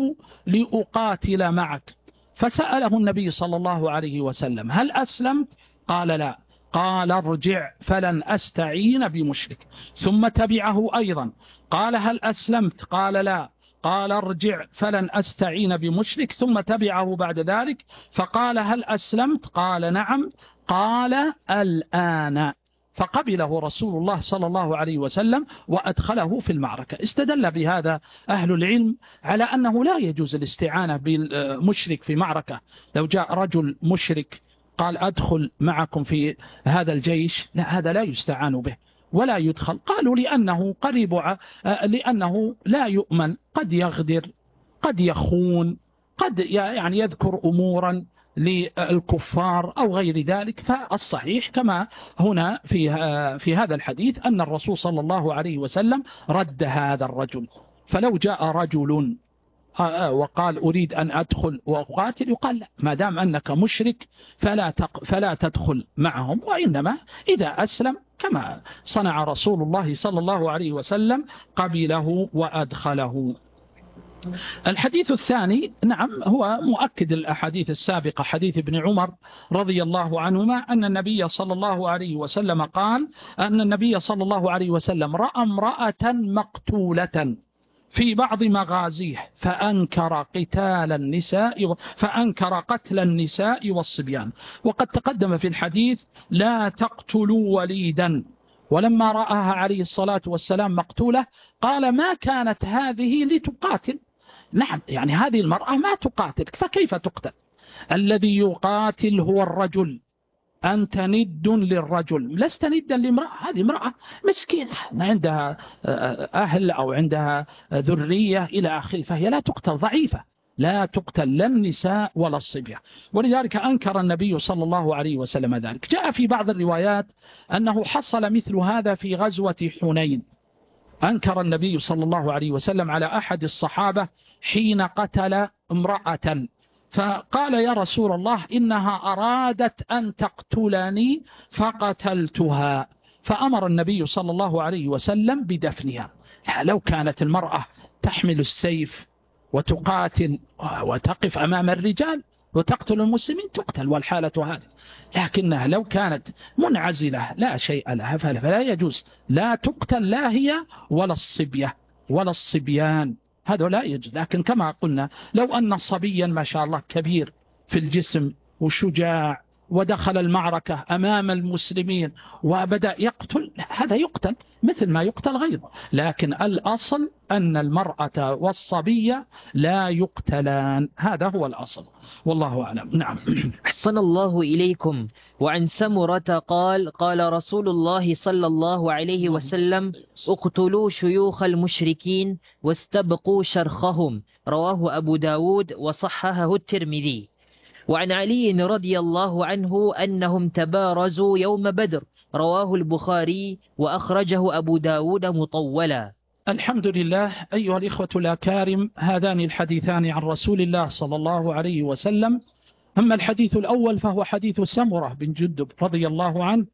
لأقاتل معك، فسأله النبي صلى الله عليه وسلم: هل أسلمت؟ قال: لا. قال: ارجع فلن أستعين بمشرك. ثم تبعه أيضا قال: هل أسلمت؟ قال: لا. قال: ارجع فلن أستعين بمشرك. ثم تبعه بعد ذلك فقال: هل أسلمت؟ قال: نعم. قال: الآن. فقبله رسول الله صلى الله عليه وسلم وأدخله في المعركة. استدل بهذا أهل العلم على أنه لا يجوز الاستعانة بالمشرك في معركة. لو جاء رجل مشرك قال: أدخل معكم في هذا الجيش، لا، هذا لا يستعان به ولا يدخل. قالوا لأنه قريب، لأنه لا يؤمن، قد يغدر، قد يخون، قد يعني يذكر أمورا للكفار أو غير ذلك. فالصحيح كما هنا في هذا الحديث أن الرسول صلى الله عليه وسلم رد هذا الرجل. فلو جاء رجل وقال: أريد أن أدخل وأقاتل، يقال: لا، ما دام أنك مشرك فلا تدخل معهم، وإنما إذا أسلم كما صنع رسول الله صلى الله عليه وسلم قبله وأدخله. الحديث الثاني نعم هو مؤكد الأحاديث السابقة، حديث ابن عمر رضي الله عنهما أن النبي صلى الله عليه وسلم قال أن النبي صلى الله عليه وسلم رأى امرأة مقتولة في بعض مغازيه فأنكر قتل النساء والصبيان. وقد تقدم في الحديث: لا تقتلوا وليدا ولما رآها عليه الصلاة والسلام مقتولة قال ما كانت هذه لتقاتل. نعم، يعني هذه المرأة ما تقاتل، فكيف تقتل؟ الذي يقاتل هو الرجل، أنت ند للرجل، لست ندا لامرأة. هذه امرأة مسكينة ما عندها أهل أو عندها ذرية إلى آخره، فهي لا تقتل، ضعيفة، لا تقتل لا النساء ولا الصبية. ولذلك أنكر النبي صلى الله عليه وسلم ذلك. جاء في بعض الروايات أنه حصل مثل هذا في غزوة حنين، أنكر النبي صلى الله عليه وسلم على أحد الصحابة حين قتل امرأة، فقال يا رسول الله إنها أرادت أن تقتلني فقتلتها، فأمر النبي صلى الله عليه وسلم بدفنها. لو كانت المرأة تحمل السيف وتقاتل وتقف أمام الرجال وتقتل المسلمين تقتل، والحالة هذه. لكنها لو كانت منعزلة لا شيء لها فلا يجوز، لا تقتل لا هي ولا الصبية ولا الصبيان، هذا لا يجوز. لكن كما قلنا لو أن صبيا ما شاء الله كبير في الجسم وشجاع ودخل المعركة أمام المسلمين وبدأ يقتل، هذا يقتل مثل ما يقتل غيره. لكن الأصل أن المرأة والصبية لا يقتلان، هذا هو الأصل، والله أعلم. نعم. أحسن الله إليكم. وعن سمرة قال قال رسول الله صلى الله عليه وسلم اقتلوا شيوخ المشركين واستبقوا شرخهم، رواه أبو داود وصححه الترمذي. وعن علي رضي الله عنه أنهم تبارزوا يوم بدر، رواه البخاري وأخرجه أبو داود مطولا. الحمد لله. أيها الإخوة الأكارم، هذان الحديثان عن رسول الله صلى الله عليه وسلم. أما الحديث الأول فهو حديث سمرة بن جندب رضي الله عنه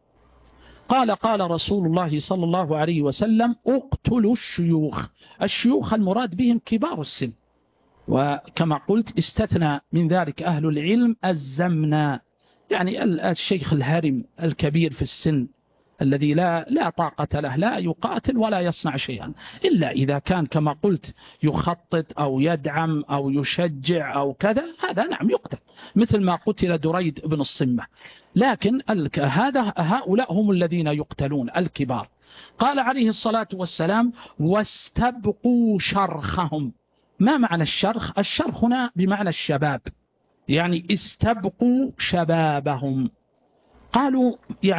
قال قال رسول الله صلى الله عليه وسلم اقتلوا الشيوخ. الشيوخ المراد بهم كبار السن، وكما قلت استثنى من ذلك أهل العلم الزمنا، يعني الشيخ الهرم الكبير في السن الذي لا طاقة له، لا يقاتل ولا يصنع شيئا، إلا إذا كان كما قلت يخطط أو يدعم أو يشجع أو كذا، هذا نعم يقتل، مثل ما قتل دريد بن الصمة. لكن هؤلاء هم الذين يقتلون الكبار. قال عليه الصلاة والسلام واستبقوا شرخهم. ما معنى الشرخ؟ الشرخ هنا بمعنى الشباب، يعني استبقوا شبابهم. قالوا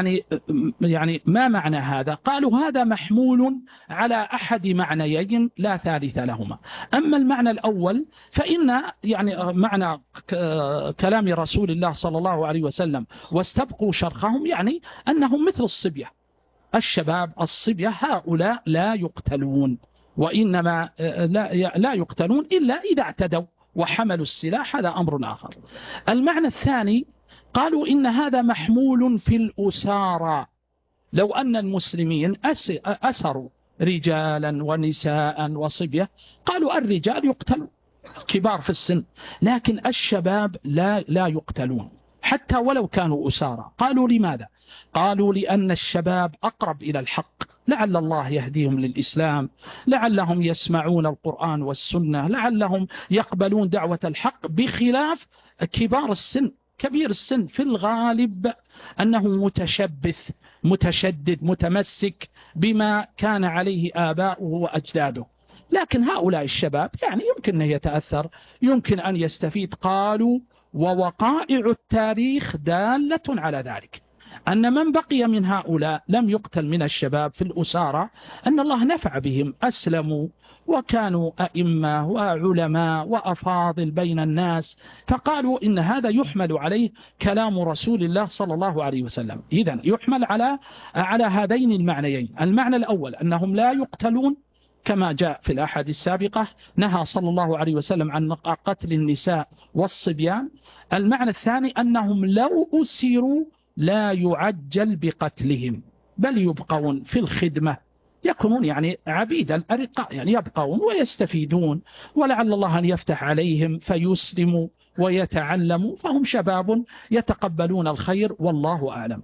يعني ما معنى هذا؟ قالوا هذا محمول على أحد معنيين لا ثالث لهما. أما المعنى الأول فإن يعني معنى كلام رسول الله صلى الله عليه وسلم واستبقوا شرخهم، يعني أنهم مثل الصبية، الشباب الصبية هؤلاء لا يقتلون، وإنما لا يقتلون إلا إذا اعتدوا وحملوا السلاح، هذا أمر آخر. المعنى الثاني قالوا إن هذا محمول في الأسارى، لو أن المسلمين أسروا رجالا ونساء وصبية، قالوا الرجال يقتلوا كبار في السن، لكن الشباب لا يقتلون حتى ولو كانوا أسارى. قالوا لماذا؟ قالوا لأن الشباب أقرب إلى الحق، لعل الله يهديهم للإسلام، لعلهم يسمعون القرآن والسنة، لعلهم يقبلون دعوة الحق، بخلاف كبار السن. كبير السن في الغالب أنه متشبث متشدد متمسك بما كان عليه آباؤه وأجداده، لكن هؤلاء الشباب يعني يمكن أن يتأثر، يمكن أن يستفيد. قالوا ووقائع التاريخ دالة على ذلك، أن من بقي من هؤلاء لم يقتل من الشباب في الأسارة أن الله نفع بهم، أسلموا وكانوا أئمة وعلماء وأفاضل بين الناس، فقالوا إن هذا يحمل عليه كلام رسول الله صلى الله عليه وسلم. إذن يحمل على هذين المعنيين. المعنى الأول أنهم لا يقتلون كما جاء في الأحاديث السابقة، نهى صلى الله عليه وسلم عن قتل النساء والصبيان. المعنى الثاني أنهم لو أسروا لا يعجل بقتلهم، بل يبقون في الخدمة، يكونون يعني عبيدا الأرقاء، يعني يبقون ويستفيدون، ولعل الله أن يفتح عليهم فيسلموا ويتعلموا، فهم شباب يتقبلون الخير، والله أعلم.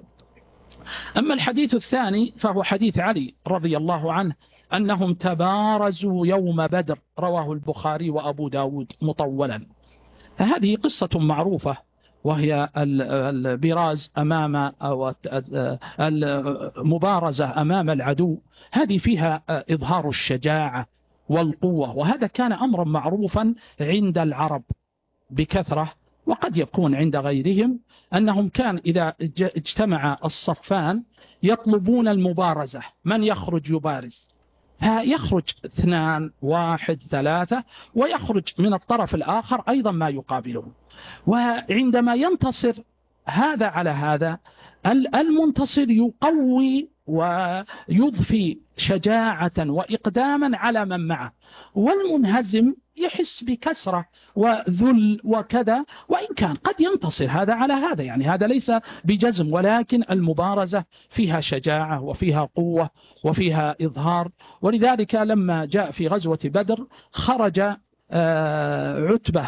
أما الحديث الثاني فهو حديث علي رضي الله عنه أنهم تبارزوا يوم بدر، رواه البخاري وأبو داود مطولا. هذه قصة معروفة، وهي البراز أمام أو المبارزة أمام العدو، هذه فيها إظهار الشجاعة والقوة، وهذا كان أمرا معروفا عند العرب بكثرة، وقد يكون عند غيرهم، أنهم كان إذا اجتمع الصفان يطلبون المبارزة، من يخرج يبارز، فيخرج 2 1 3، ويخرج من الطرف الآخر أيضا ما يقابله. وعندما ينتصر هذا على هذا، المنتصر يقوي ويضفي شجاعة وإقداما على من معه، والمنهزم يحس بكسرة وذل وكذا، وإن كان قد ينتصر هذا على هذا، يعني هذا ليس بجزم، ولكن المبارزة فيها شجاعة وفيها قوة وفيها إظهار. ولذلك لما جاء في غزوة بدر خرج عتبة،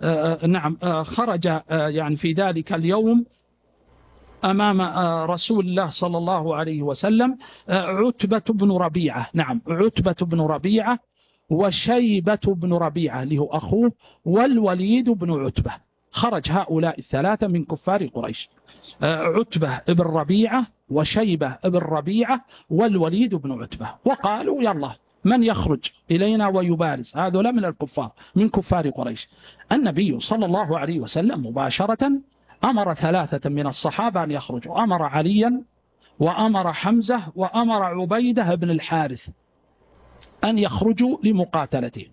خرج يعني في ذلك اليوم أمام رسول الله صلى الله عليه وسلم عتبة بن ربيعة، عتبة بن ربيعة وشيبة بن ربيعة اللي هو أخوه، والوليد بن عتبة. خرج هؤلاء الثلاثة من كفار قريش، عتبة بن ربيعة وشيبة بن ربيعة والوليد بن عتبة، وقالوا يلا من يخرج إلينا ويبارز، هذول من الكفار من كفار قريش. النبي صلى الله عليه وسلم مباشرة أمر 3 من الصحابة أن يخرجوا، أمر عليا وأمر حمزة وأمر عبيدة بن الحارث أن يخرجوا لمقاتلته.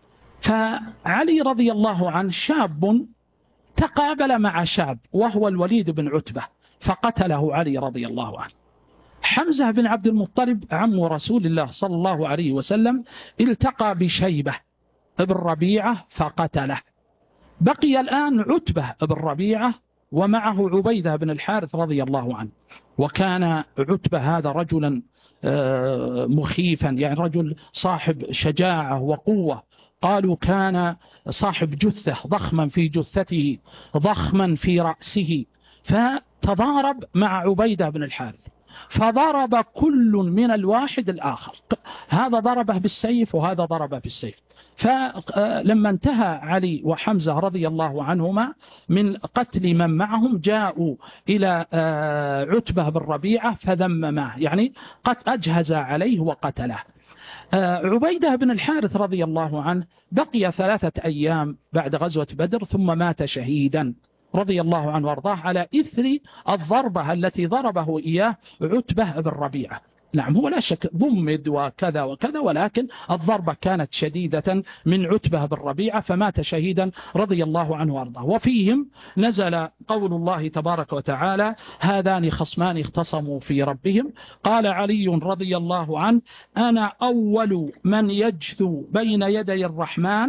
فعلي رضي الله عنه شاب تقابل مع شاب وهو الوليد بن عتبة فقتله علي رضي الله عنه. حمزة بن عبد المطلب عم رسول الله صلى الله عليه وسلم التقى بشيبة بن ربيعة فقتله. بقي الآن عتبة بن ربيعة ومعه عبيدة بن الحارث رضي الله عنه. وكان عتبة هذا رجلا مخيفا، يعني رجل صاحب شجاعة وقوة، قالوا كان صاحب جثة ضخما في جثته ضخما في رأسه، فتضارب مع عبيدة بن الحارث، فضرب كل من الواحد الآخر، هذا ضربه بالسيف وهذا ضربه بالسيف. فلما انتهى علي وحمزة رضي الله عنهما من قتل من معهم جاءوا إلى عتبة بن ربيعة فذمماه، يعني قد أجهز عليه وقتله. عبيدة بن الحارث رضي الله عنه بقي 3 أيام بعد غزوة بدر ثم مات شهيدا رضي الله عنه وارضاه على إثر الضربة التي ضربه إياه عتبة بن ربيعة. نعم هو لا شك ضمد وكذا وكذا، ولكن الضربة كانت شديدة من عتبة بن ربيعة فمات شهيدا رضي الله عنه وارضاه. وفيهم نزل قول الله تبارك وتعالى: هذان خصمان اختصموا في ربهم قال علي رضي الله عنه: أنا أول من يجثو بين يدي الرحمن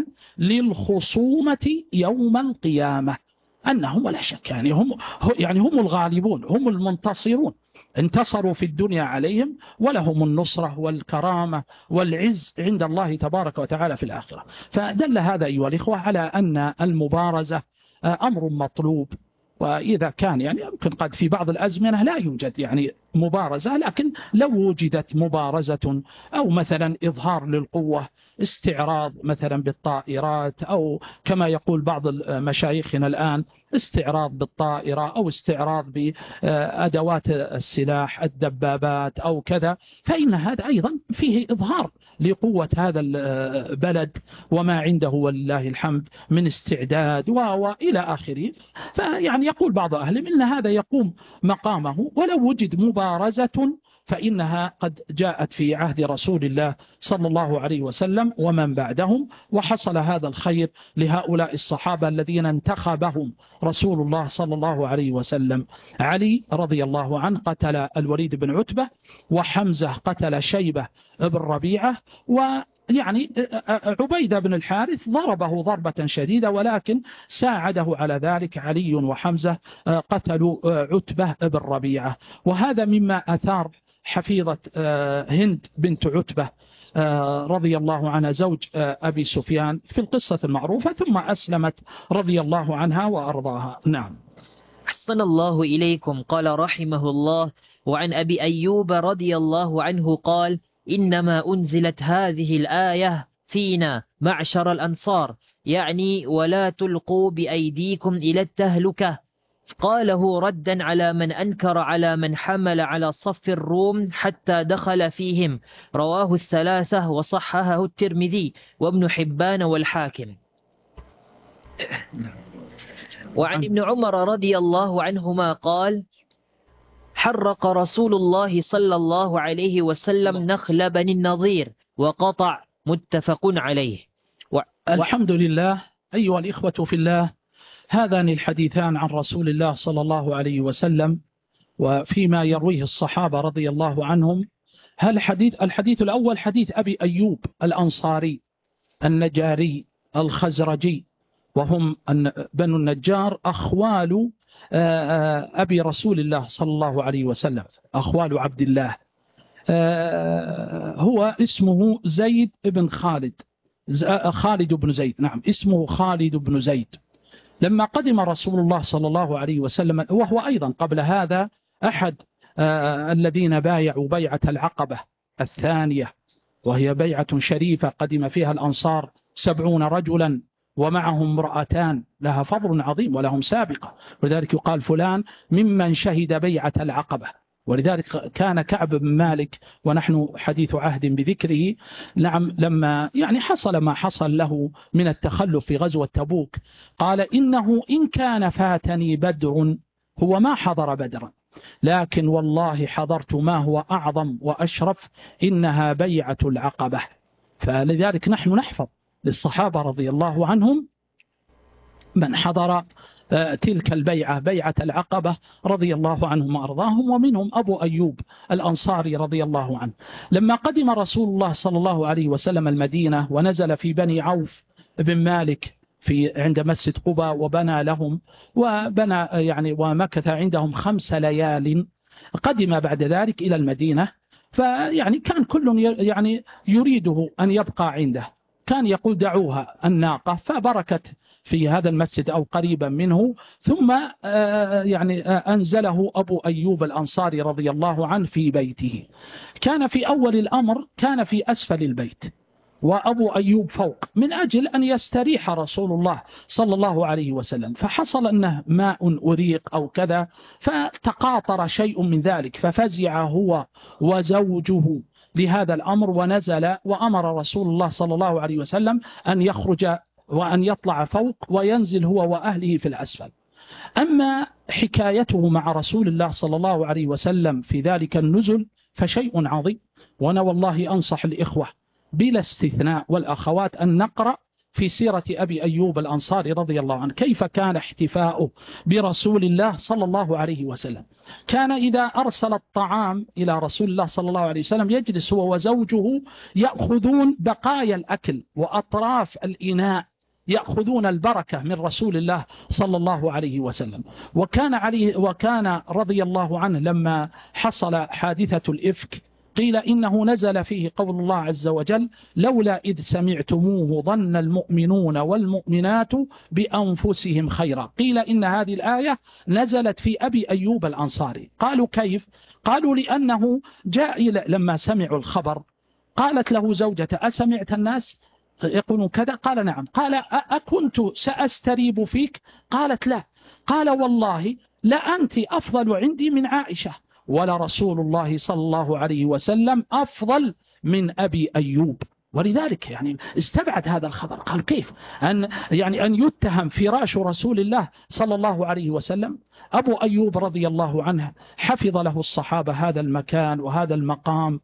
للخصومة يوم القيامة. أنهم ولا شك يعني هم الغالبون، هم المنتصرون، انتصروا في الدنيا عليهم، ولهم النصرة والكرامة والعز عند الله تبارك وتعالى في الآخرة. فدل هذا أيها الإخوة على أن المبارزة أمر مطلوب. وإذا كان يعني يمكن قد في بعض الأزمنة لا يوجد يعني مبارزة، لكن لو وجدت مبارزة أو مثلا إظهار للقوة، استعراض مثلا بالطائرات، أو كما يقول بعض مشايخنا الآن استعراض بالطائرة أو استعراض بأدوات السلاح الدبابات أو كذا، فإن هذا أيضا فيه إظهار لقوة هذا البلد وما عنده ولله الحمد من استعداد وإلى آخره. فيعني يقول بعض أهلهم إن هذا يقوم مقامه، ولو وجد مبارزة فإنها قد جاءت في عهد رسول الله صلى الله عليه وسلم ومن بعدهم، وحصل هذا الخير لهؤلاء الصحابة الذين انتخبهم رسول الله صلى الله عليه وسلم. علي رضي الله عنه قتل الوليد بن عتبة، وحمزة قتل شيبة بن ربيعة، ويعني عبيدة بن الحارث ضربه ضربة شديدة، ولكن ساعده على ذلك علي وحمزة قتلوا عتبة بن ربيعة. وهذا مما أثار حفيظة هند بنت عتبة رضي الله عنها زوج أبي سفيان في القصة المعروفة، ثم أسلمت رضي الله عنها وأرضاها. نعم. أحسن الله إليكم. قال رحمه الله: وعن أبي أيوب رضي الله عنه قال: إنما أنزلت هذه الآية فينا معشر الأنصار، يعني ولا تلقوا بأيديكم إلى التهلكة، قاله ردا على من أنكر على من حمل على صف الروم حتى دخل فيهم. رواه الثلاثة وصححه الترمذي وابن حبان والحاكم. وعن ابن عمر رضي الله عنهما قال: حرق رسول الله صلى الله عليه وسلم نخل بني النضير وقطع. متفق عليه. الحمد لله. أيها الإخوة في الله، هذان الحديثان عن رسول الله صلى الله عليه وسلم وفيما يرويه الصحابة رضي الله عنهم. الحديث الأول حديث أبي أيوب الأنصاري النجاري الخزرجي، وهم بنو النجار أخوال أبي رسول الله صلى الله عليه وسلم، أخوال عبد الله. هو اسمه زيد بن خالد بن زيد، نعم اسمه خالد بن زيد. لما قدم رسول الله صلى الله عليه وسلم، وهو أيضا قبل هذا أحد الذين بايعوا بيعة العقبة الثانية، وهي بيعة شريفة قدم فيها الأنصار 70 رجلا ومعهم امرأتان لها فضل عظيم ولهم سابقة، ولذلك يقال فلان ممن شهد بيعة العقبة. ولذلك كان كعب بن مالك، ونحن حديث عهد بذكره، نعم لما حصل ما حصل له من التخلف في غزوة تبوك، قال: إنه إن كان فاتني بدر، هو ما حضر بدرا، لكن والله حضرت ما هو أعظم وأشرف، إنها بيعة العقبة. فلذلك نحن نحفظ للصحابة رضي الله عنهم من حضر تلك البيعة، بيعة العقبة رضي الله عنهم وأرضاهم، ومنهم أبو أيوب الأنصاري رضي الله عنه. لما قدم رسول الله صلى الله عليه وسلم المدينة ونزل في بني عوف بن مالك عند مسجد قباء وبنى لهم ومكث عندهم 5 ليال، قدم بعد ذلك إلى المدينة. كان كل يريده أن يبقى عنده، كان يقول: دعوها الناقة، فبركت في هذا المسجد أو قريبا منه. ثم أنزله أبو أيوب الأنصاري رضي الله عنه في بيته. كان في أول الأمر كان في أسفل البيت، وأبو أيوب فوق، من أجل أن يستريح رسول الله صلى الله عليه وسلم. فحصل أنه ماء أريق أو كذا، فتقاطر شيء من ذلك، ففزع هو وزوجه لهذا الأمر، ونزل وأمر رسول الله صلى الله عليه وسلم أن يخرج وأن يطلع فوق وينزل هو وأهله في الأسفل. أما حكايته مع رسول الله صلى الله عليه وسلم في ذلك النزل فشيء عظيم، وأنا والله أنصح الإخوة بلا استثناء والأخوات أن نقرأ في سيرة أبي أيوب الأنصاري رضي الله عنه كيف كان احتفاؤه برسول الله صلى الله عليه وسلم. كان إذا أرسل الطعام إلى رسول الله صلى الله عليه وسلم يجلس هو وزوجه يأخذون بقايا الأكل وأطراف الإناء، يأخذون البركة من رسول الله صلى الله عليه وسلم. وكان رضي الله عنه لما حصل حادثة الإفك قيل إنه نزل فيه قول الله عز وجل: لولا إذ سمعتموه ظن المؤمنون والمؤمنات بأنفسهم خيرا. قيل إن هذه الآية نزلت في أبي أيوب الأنصاري. قالوا: كيف؟ قالوا: لأنه جاء لما سمعوا الخبر قالت له زوجته: أسمعت الناس يقولون كذا؟ قال: نعم. قال: أكنت سأستريب فيك؟ قالت: لا. قال: والله لأنت أفضل عندي من عائشة، ولرسول الله صلى الله عليه وسلم أفضل من أبي أيوب. ولذلك استبعد هذا الخبر، قال: كيف أن يتهم فراش رسول الله صلى الله عليه وسلم؟ أبو أيوب رضي الله عنه حفظ له الصحابة هذا المكان وهذا المقام،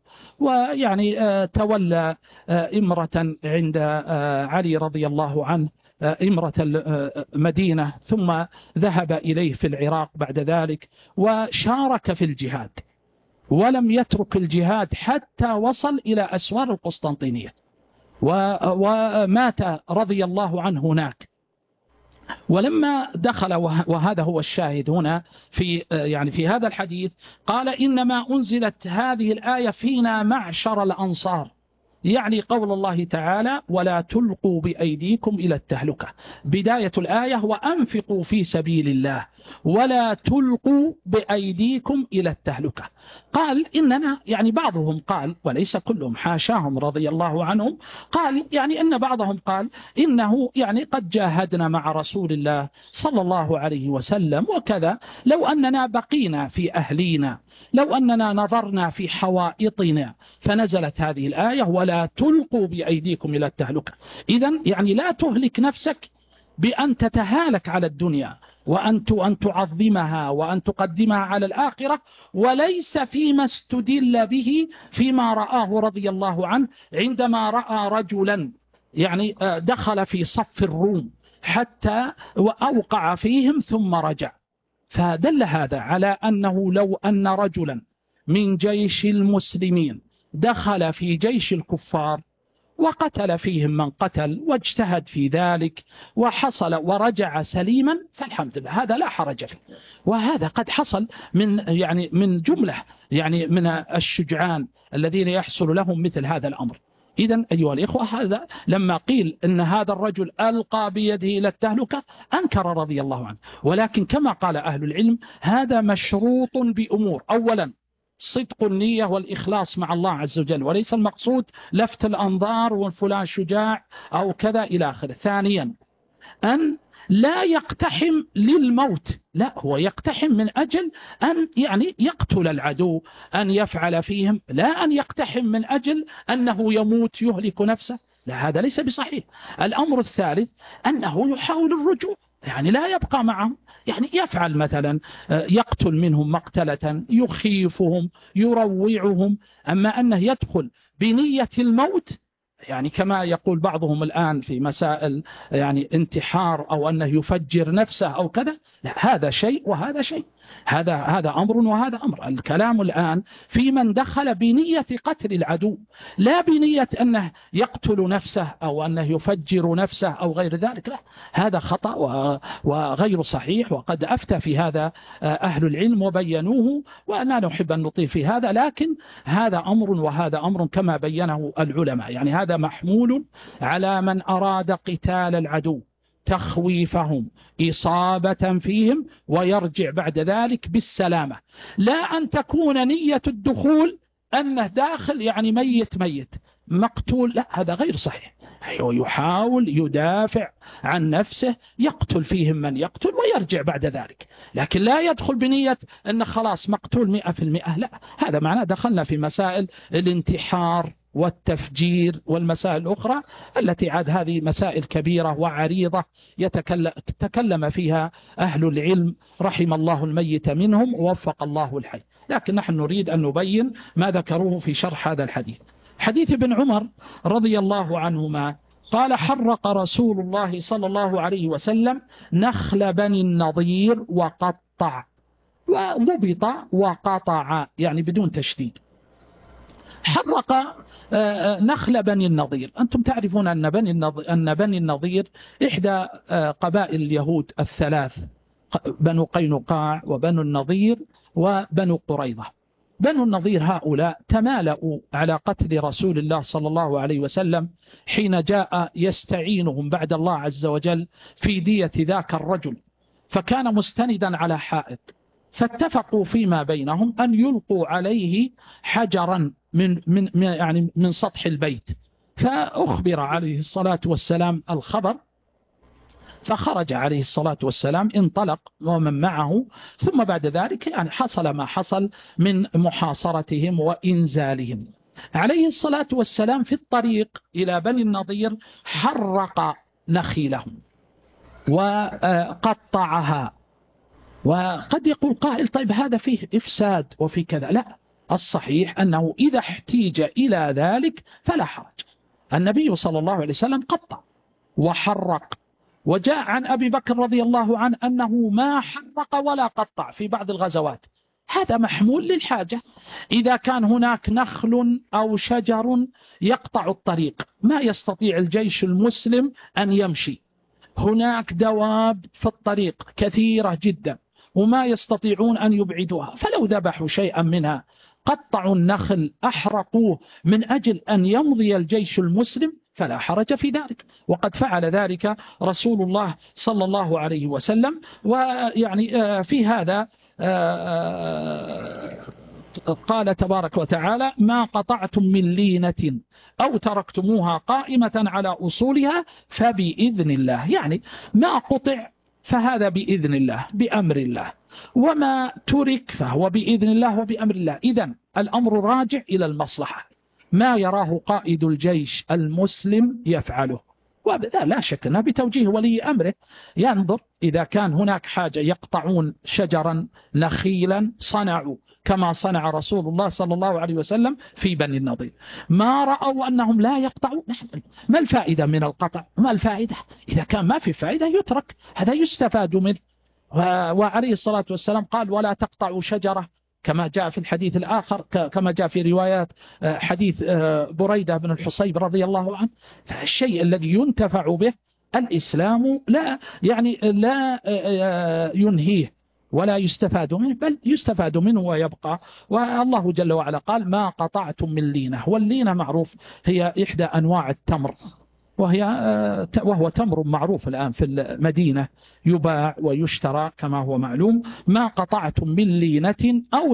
تولى إمرة عند علي رضي الله عنه، إمرة المدينة، ثم ذهب إليه في العراق بعد ذلك، وشارك في الجهاد، ولم يترك الجهاد حتى وصل إلى أسوار القسطنطينية، ومات رضي الله عنه هناك. ولما دخل، وهذا هو الشاهد هنا في هذا الحديث، قال: إنما أنزلت هذه الآية فينا معشر الأنصار، يعني قول الله تعالى ولا تلقوا بأيديكم إلى التهلكة، بداية الآية وأنفقوا في سبيل الله ولا تلقوا بأيديكم إلى التهلكة. قال إننا يعني بعضهم قال وليس كلهم حاشاهم رضي الله عنهم، قال يعني إن بعضهم قال إنه يعني قد جاهدنا مع رسول الله صلى الله عليه وسلم وكذا، لو أننا بقينا في أهلينا، لو أننا نظرنا في حوائطنا، فنزلت هذه الآية ولا تلقوا بأيديكم إلى التهلكة. إذن يعني لا تهلك نفسك بأن تتهالك على الدنيا وأن تعظمها وأن تقدمها على الآخرة، وليس فيما استدل به فيما رآه رضي الله عنه عندما رأى رجلا يعني دخل في صف الروم حتى وأوقع فيهم ثم رجع، فدل هذا على أنه لو أن رجلا من جيش المسلمين دخل في جيش الكفار وقتل فيهم من قتل واجتهد في ذلك وحصل ورجع سليما فالحمد لله، هذا لا حرج فيه. وهذا قد حصل من جملة يعني من الشجعان الذين يحصل لهم مثل هذا الأمر. إذن أيها الإخوة، هذا لما قيل أن هذا الرجل ألقى بيده إلى التهلكة أنكر رضي الله عنه، ولكن كما قال أهل العلم هذا مشروط بأمور: أولا صدق النية والإخلاص مع الله عز وجل، وليس المقصود لفت الأنظار وفلان شجاع أو كذا إلى آخره. ثانيا أن لا يقتحم للموت، لا، هو يقتحم من أجل أن يعني يقتل العدو، أن يفعل فيهم، لا أن يقتحم من أجل أنه يموت يهلك نفسه، لا، هذا ليس بصحيح. الأمر الثالث أنه يحاول الرجوع، يعني لا يبقى معهم، يعني يفعل مثلا يقتل منهم مقتلة، يخيفهم، يروعهم. أما أنه يدخل بنية الموت يعني كما يقول بعضهم الآن في مسائل يعني انتحار أو أنه يفجر نفسه أو كذا، لا، هذا شيء وهذا شيء، هذا أمر وهذا أمر. الكلام الآن في من دخل بنية قتل العدو، لا بنية أنه يقتل نفسه أو أنه يفجر نفسه أو غير ذلك، لا، هذا خطأ وغير صحيح، وقد أفتى في هذا أهل العلم وبينوه، وأنا نحب أن نطيل في هذا، لكن هذا أمر وهذا أمر كما بينه العلماء. يعني هذا محمول على من أراد قتال العدو، تخويفهم، إصابة فيهم، ويرجع بعد ذلك بالسلامة، لا أن تكون نية الدخول أنه داخل يعني ميت مقتول، لا، هذا غير صحيح. يحاول يدافع عن نفسه، يقتل فيهم من يقتل ويرجع بعد ذلك، لكن لا يدخل بنية أنه خلاص مقتول 100%، لا، هذا معناه دخلنا في مسائل الانتحار والتفجير والمسائل الأخرى التي عاد هذه مسائل كبيرة وعريضة تكلم فيها أهل العلم رحم الله الميت منهم ووفق الله الحي. لكن نحن نريد أن نبين ما ذكروه في شرح هذا الحديث. حديث ابن عمر رضي الله عنهما قال: حرق رسول الله صلى الله عليه وسلم نخل بني النضير وقطع، وضبط وقطع يعني بدون تشديد. حرق نخل بني النضير. أنتم تعرفون أن بني النضير إحدى قبائل اليهود الثلاث: بنو قينقاع وبنو النضير وبنو قريظة. بنو النضير هؤلاء تمالأوا على قتل رسول الله صلى الله عليه وسلم حين جاء يستعينهم بعد الله عز وجل في دية ذاك الرجل، فكان مستندا على حائط، فاتفقوا فيما بينهم أن يلقوا عليه حجرا من سطح البيت، فأخبر عليه الصلاة والسلام الخبر، فخرج عليه الصلاة والسلام، انطلق ومن معه، ثم بعد ذلك يعني حصل ما حصل من محاصرتهم وإنزالهم. عليه الصلاة والسلام في الطريق إلى بني النضير حرق نخيلهم وقطعها. وقد يقول قائل: طيب هذا فيه إفساد وفي كذا. لا، الصحيح أنه إذا احتيج إلى ذلك فلا حرج. النبي صلى الله عليه وسلم قطع وحرق، وجاء عن أبي بكر رضي الله عنه أنه ما حرق ولا قطع في بعض الغزوات. هذا محمول للحاجة. إذا كان هناك نخل أو شجر يقطع الطريق، ما يستطيع الجيش المسلم أن يمشي، هناك دواب في الطريق كثيرة جدا وما يستطيعون أن يبعدوها، فلو ذبحوا شيئا منها قطعوا النخل، أحرقوه من أجل أن يمضي الجيش المسلم، فلا حرج في ذلك، وقد فعل ذلك رسول الله صلى الله عليه وسلم. ويعني في هذا قال تبارك وتعالى: ما قطعتم من لينة أو تركتموها قائمة على أصولها فبإذن الله. يعني ما قطع فهذا بإذن الله بأمر الله، وما ترك فهو بإذن الله وبأمر الله. إذن الأمر راجع إلى المصلحة، ما يراه قائد الجيش المسلم يفعله، وهذا لا شك أنه بتوجيه ولي أمره، ينظر إذا كان هناك حاجة يقطعون شجرا نخيلا صنعوا كما صنع رسول الله صلى الله عليه وسلم في بني النضير. ما رأوا أنهم لا يقطعون، ما الفائدة من القطع؟ ما الفائدة؟ إذا كان ما في فائدة يترك، هذا يستفاد منه. وعليه الصلاة والسلام قال: ولا تقطعوا شجرة، كما جاء في الحديث الآخر، كما جاء في روايات حديث بريدة بن الحصيب رضي الله عنه. فالشيء الذي ينتفع به الإسلام لا ينهيه ولا يستفاد منه، بل يستفاد منه ويبقى. والله جل وعلا قال: ما قطعتم من لينة، واللينة معروف هي إحدى أنواع التمر، وهو تمر معروف الآن في المدينة يباع ويشترى كما هو معلوم. ما قطعتم من لينة أو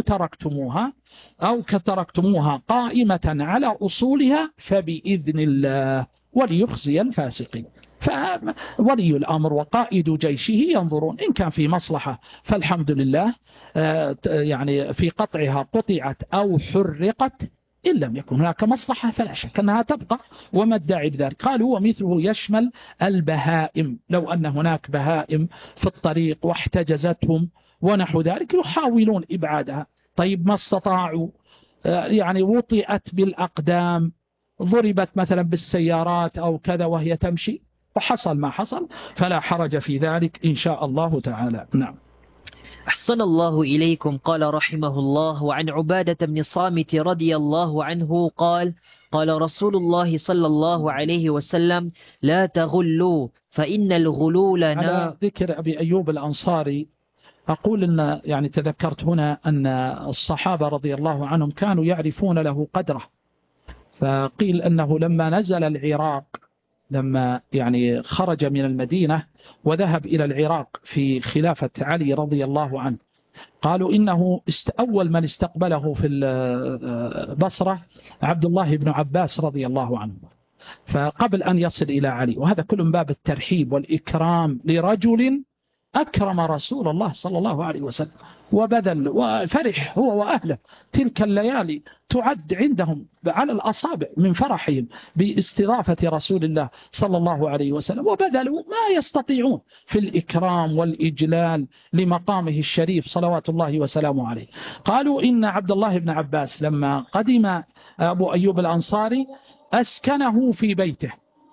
تركتموها قائمة على أصولها فبإذن الله وليخزي الفاسقين. فولي الأمر وقائد جيشه ينظرون، إن كان في مصلحة فالحمد لله، يعني في قطعها قطعت أو حرقت. إن لم يكن هناك مصلحة فلا شك أنها تبقى، وما الداعي لذلك. قالوا: ومثله يشمل البهائم، لو أن هناك بهائم في الطريق واحتجزتهم ونحو ذلك يحاولون إبعادها، طيب ما استطاعوا، يعني وطئت بالأقدام، ضربت مثلا بالسيارات أو كذا وهي تمشي وحصل ما حصل، فلا حرج في ذلك إن شاء الله تعالى. نعم. أحسن الله إليكم. قال رحمه الله: وعن عبادة بن صامت رضي الله عنه قال: قال رسول الله صلى الله عليه وسلم: لا تغلوا فإن الغلول على ذكر أبي أيوب الأنصاري أقول أن يعني تذكرت هنا أن الصحابة رضي الله عنهم كانوا يعرفون له قدره، فقيل أنه لما نزل العراق، لما يعني خرج من المدينة وذهب إلى العراق في خلافة علي رضي الله عنه، قالوا إنه أول من استقبله في البصرة عبد الله بن عباس رضي الله عنه، فقبل أن يصل إلى علي، وهذا كله من باب الترحيب والإكرام لرجل أكرم رسول الله صلى الله عليه وسلم وبذل وفرح هو وأهله. تلك الليالي تعد عندهم على الأصابع من فرحهم باستضافة رسول الله صلى الله عليه وسلم، وبذلوا ما يستطيعون في الإكرام والإجلال لمقامه الشريف صلوات الله وسلامه عليه. قالوا إن عبد الله بن عباس لما قدم أبو أيوب الأنصاري أسكنه في بيته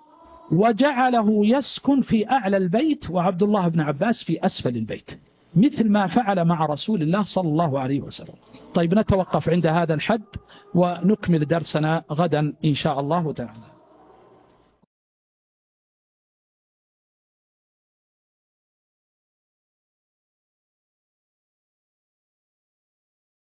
وجعله يسكن في أعلى البيت وعبد الله بن عباس في أسفل البيت، مثل ما فعل مع رسول الله صلى الله عليه وسلم. طيب نتوقف عند هذا الحد ونكمل درسنا غدا إن شاء الله تعالى.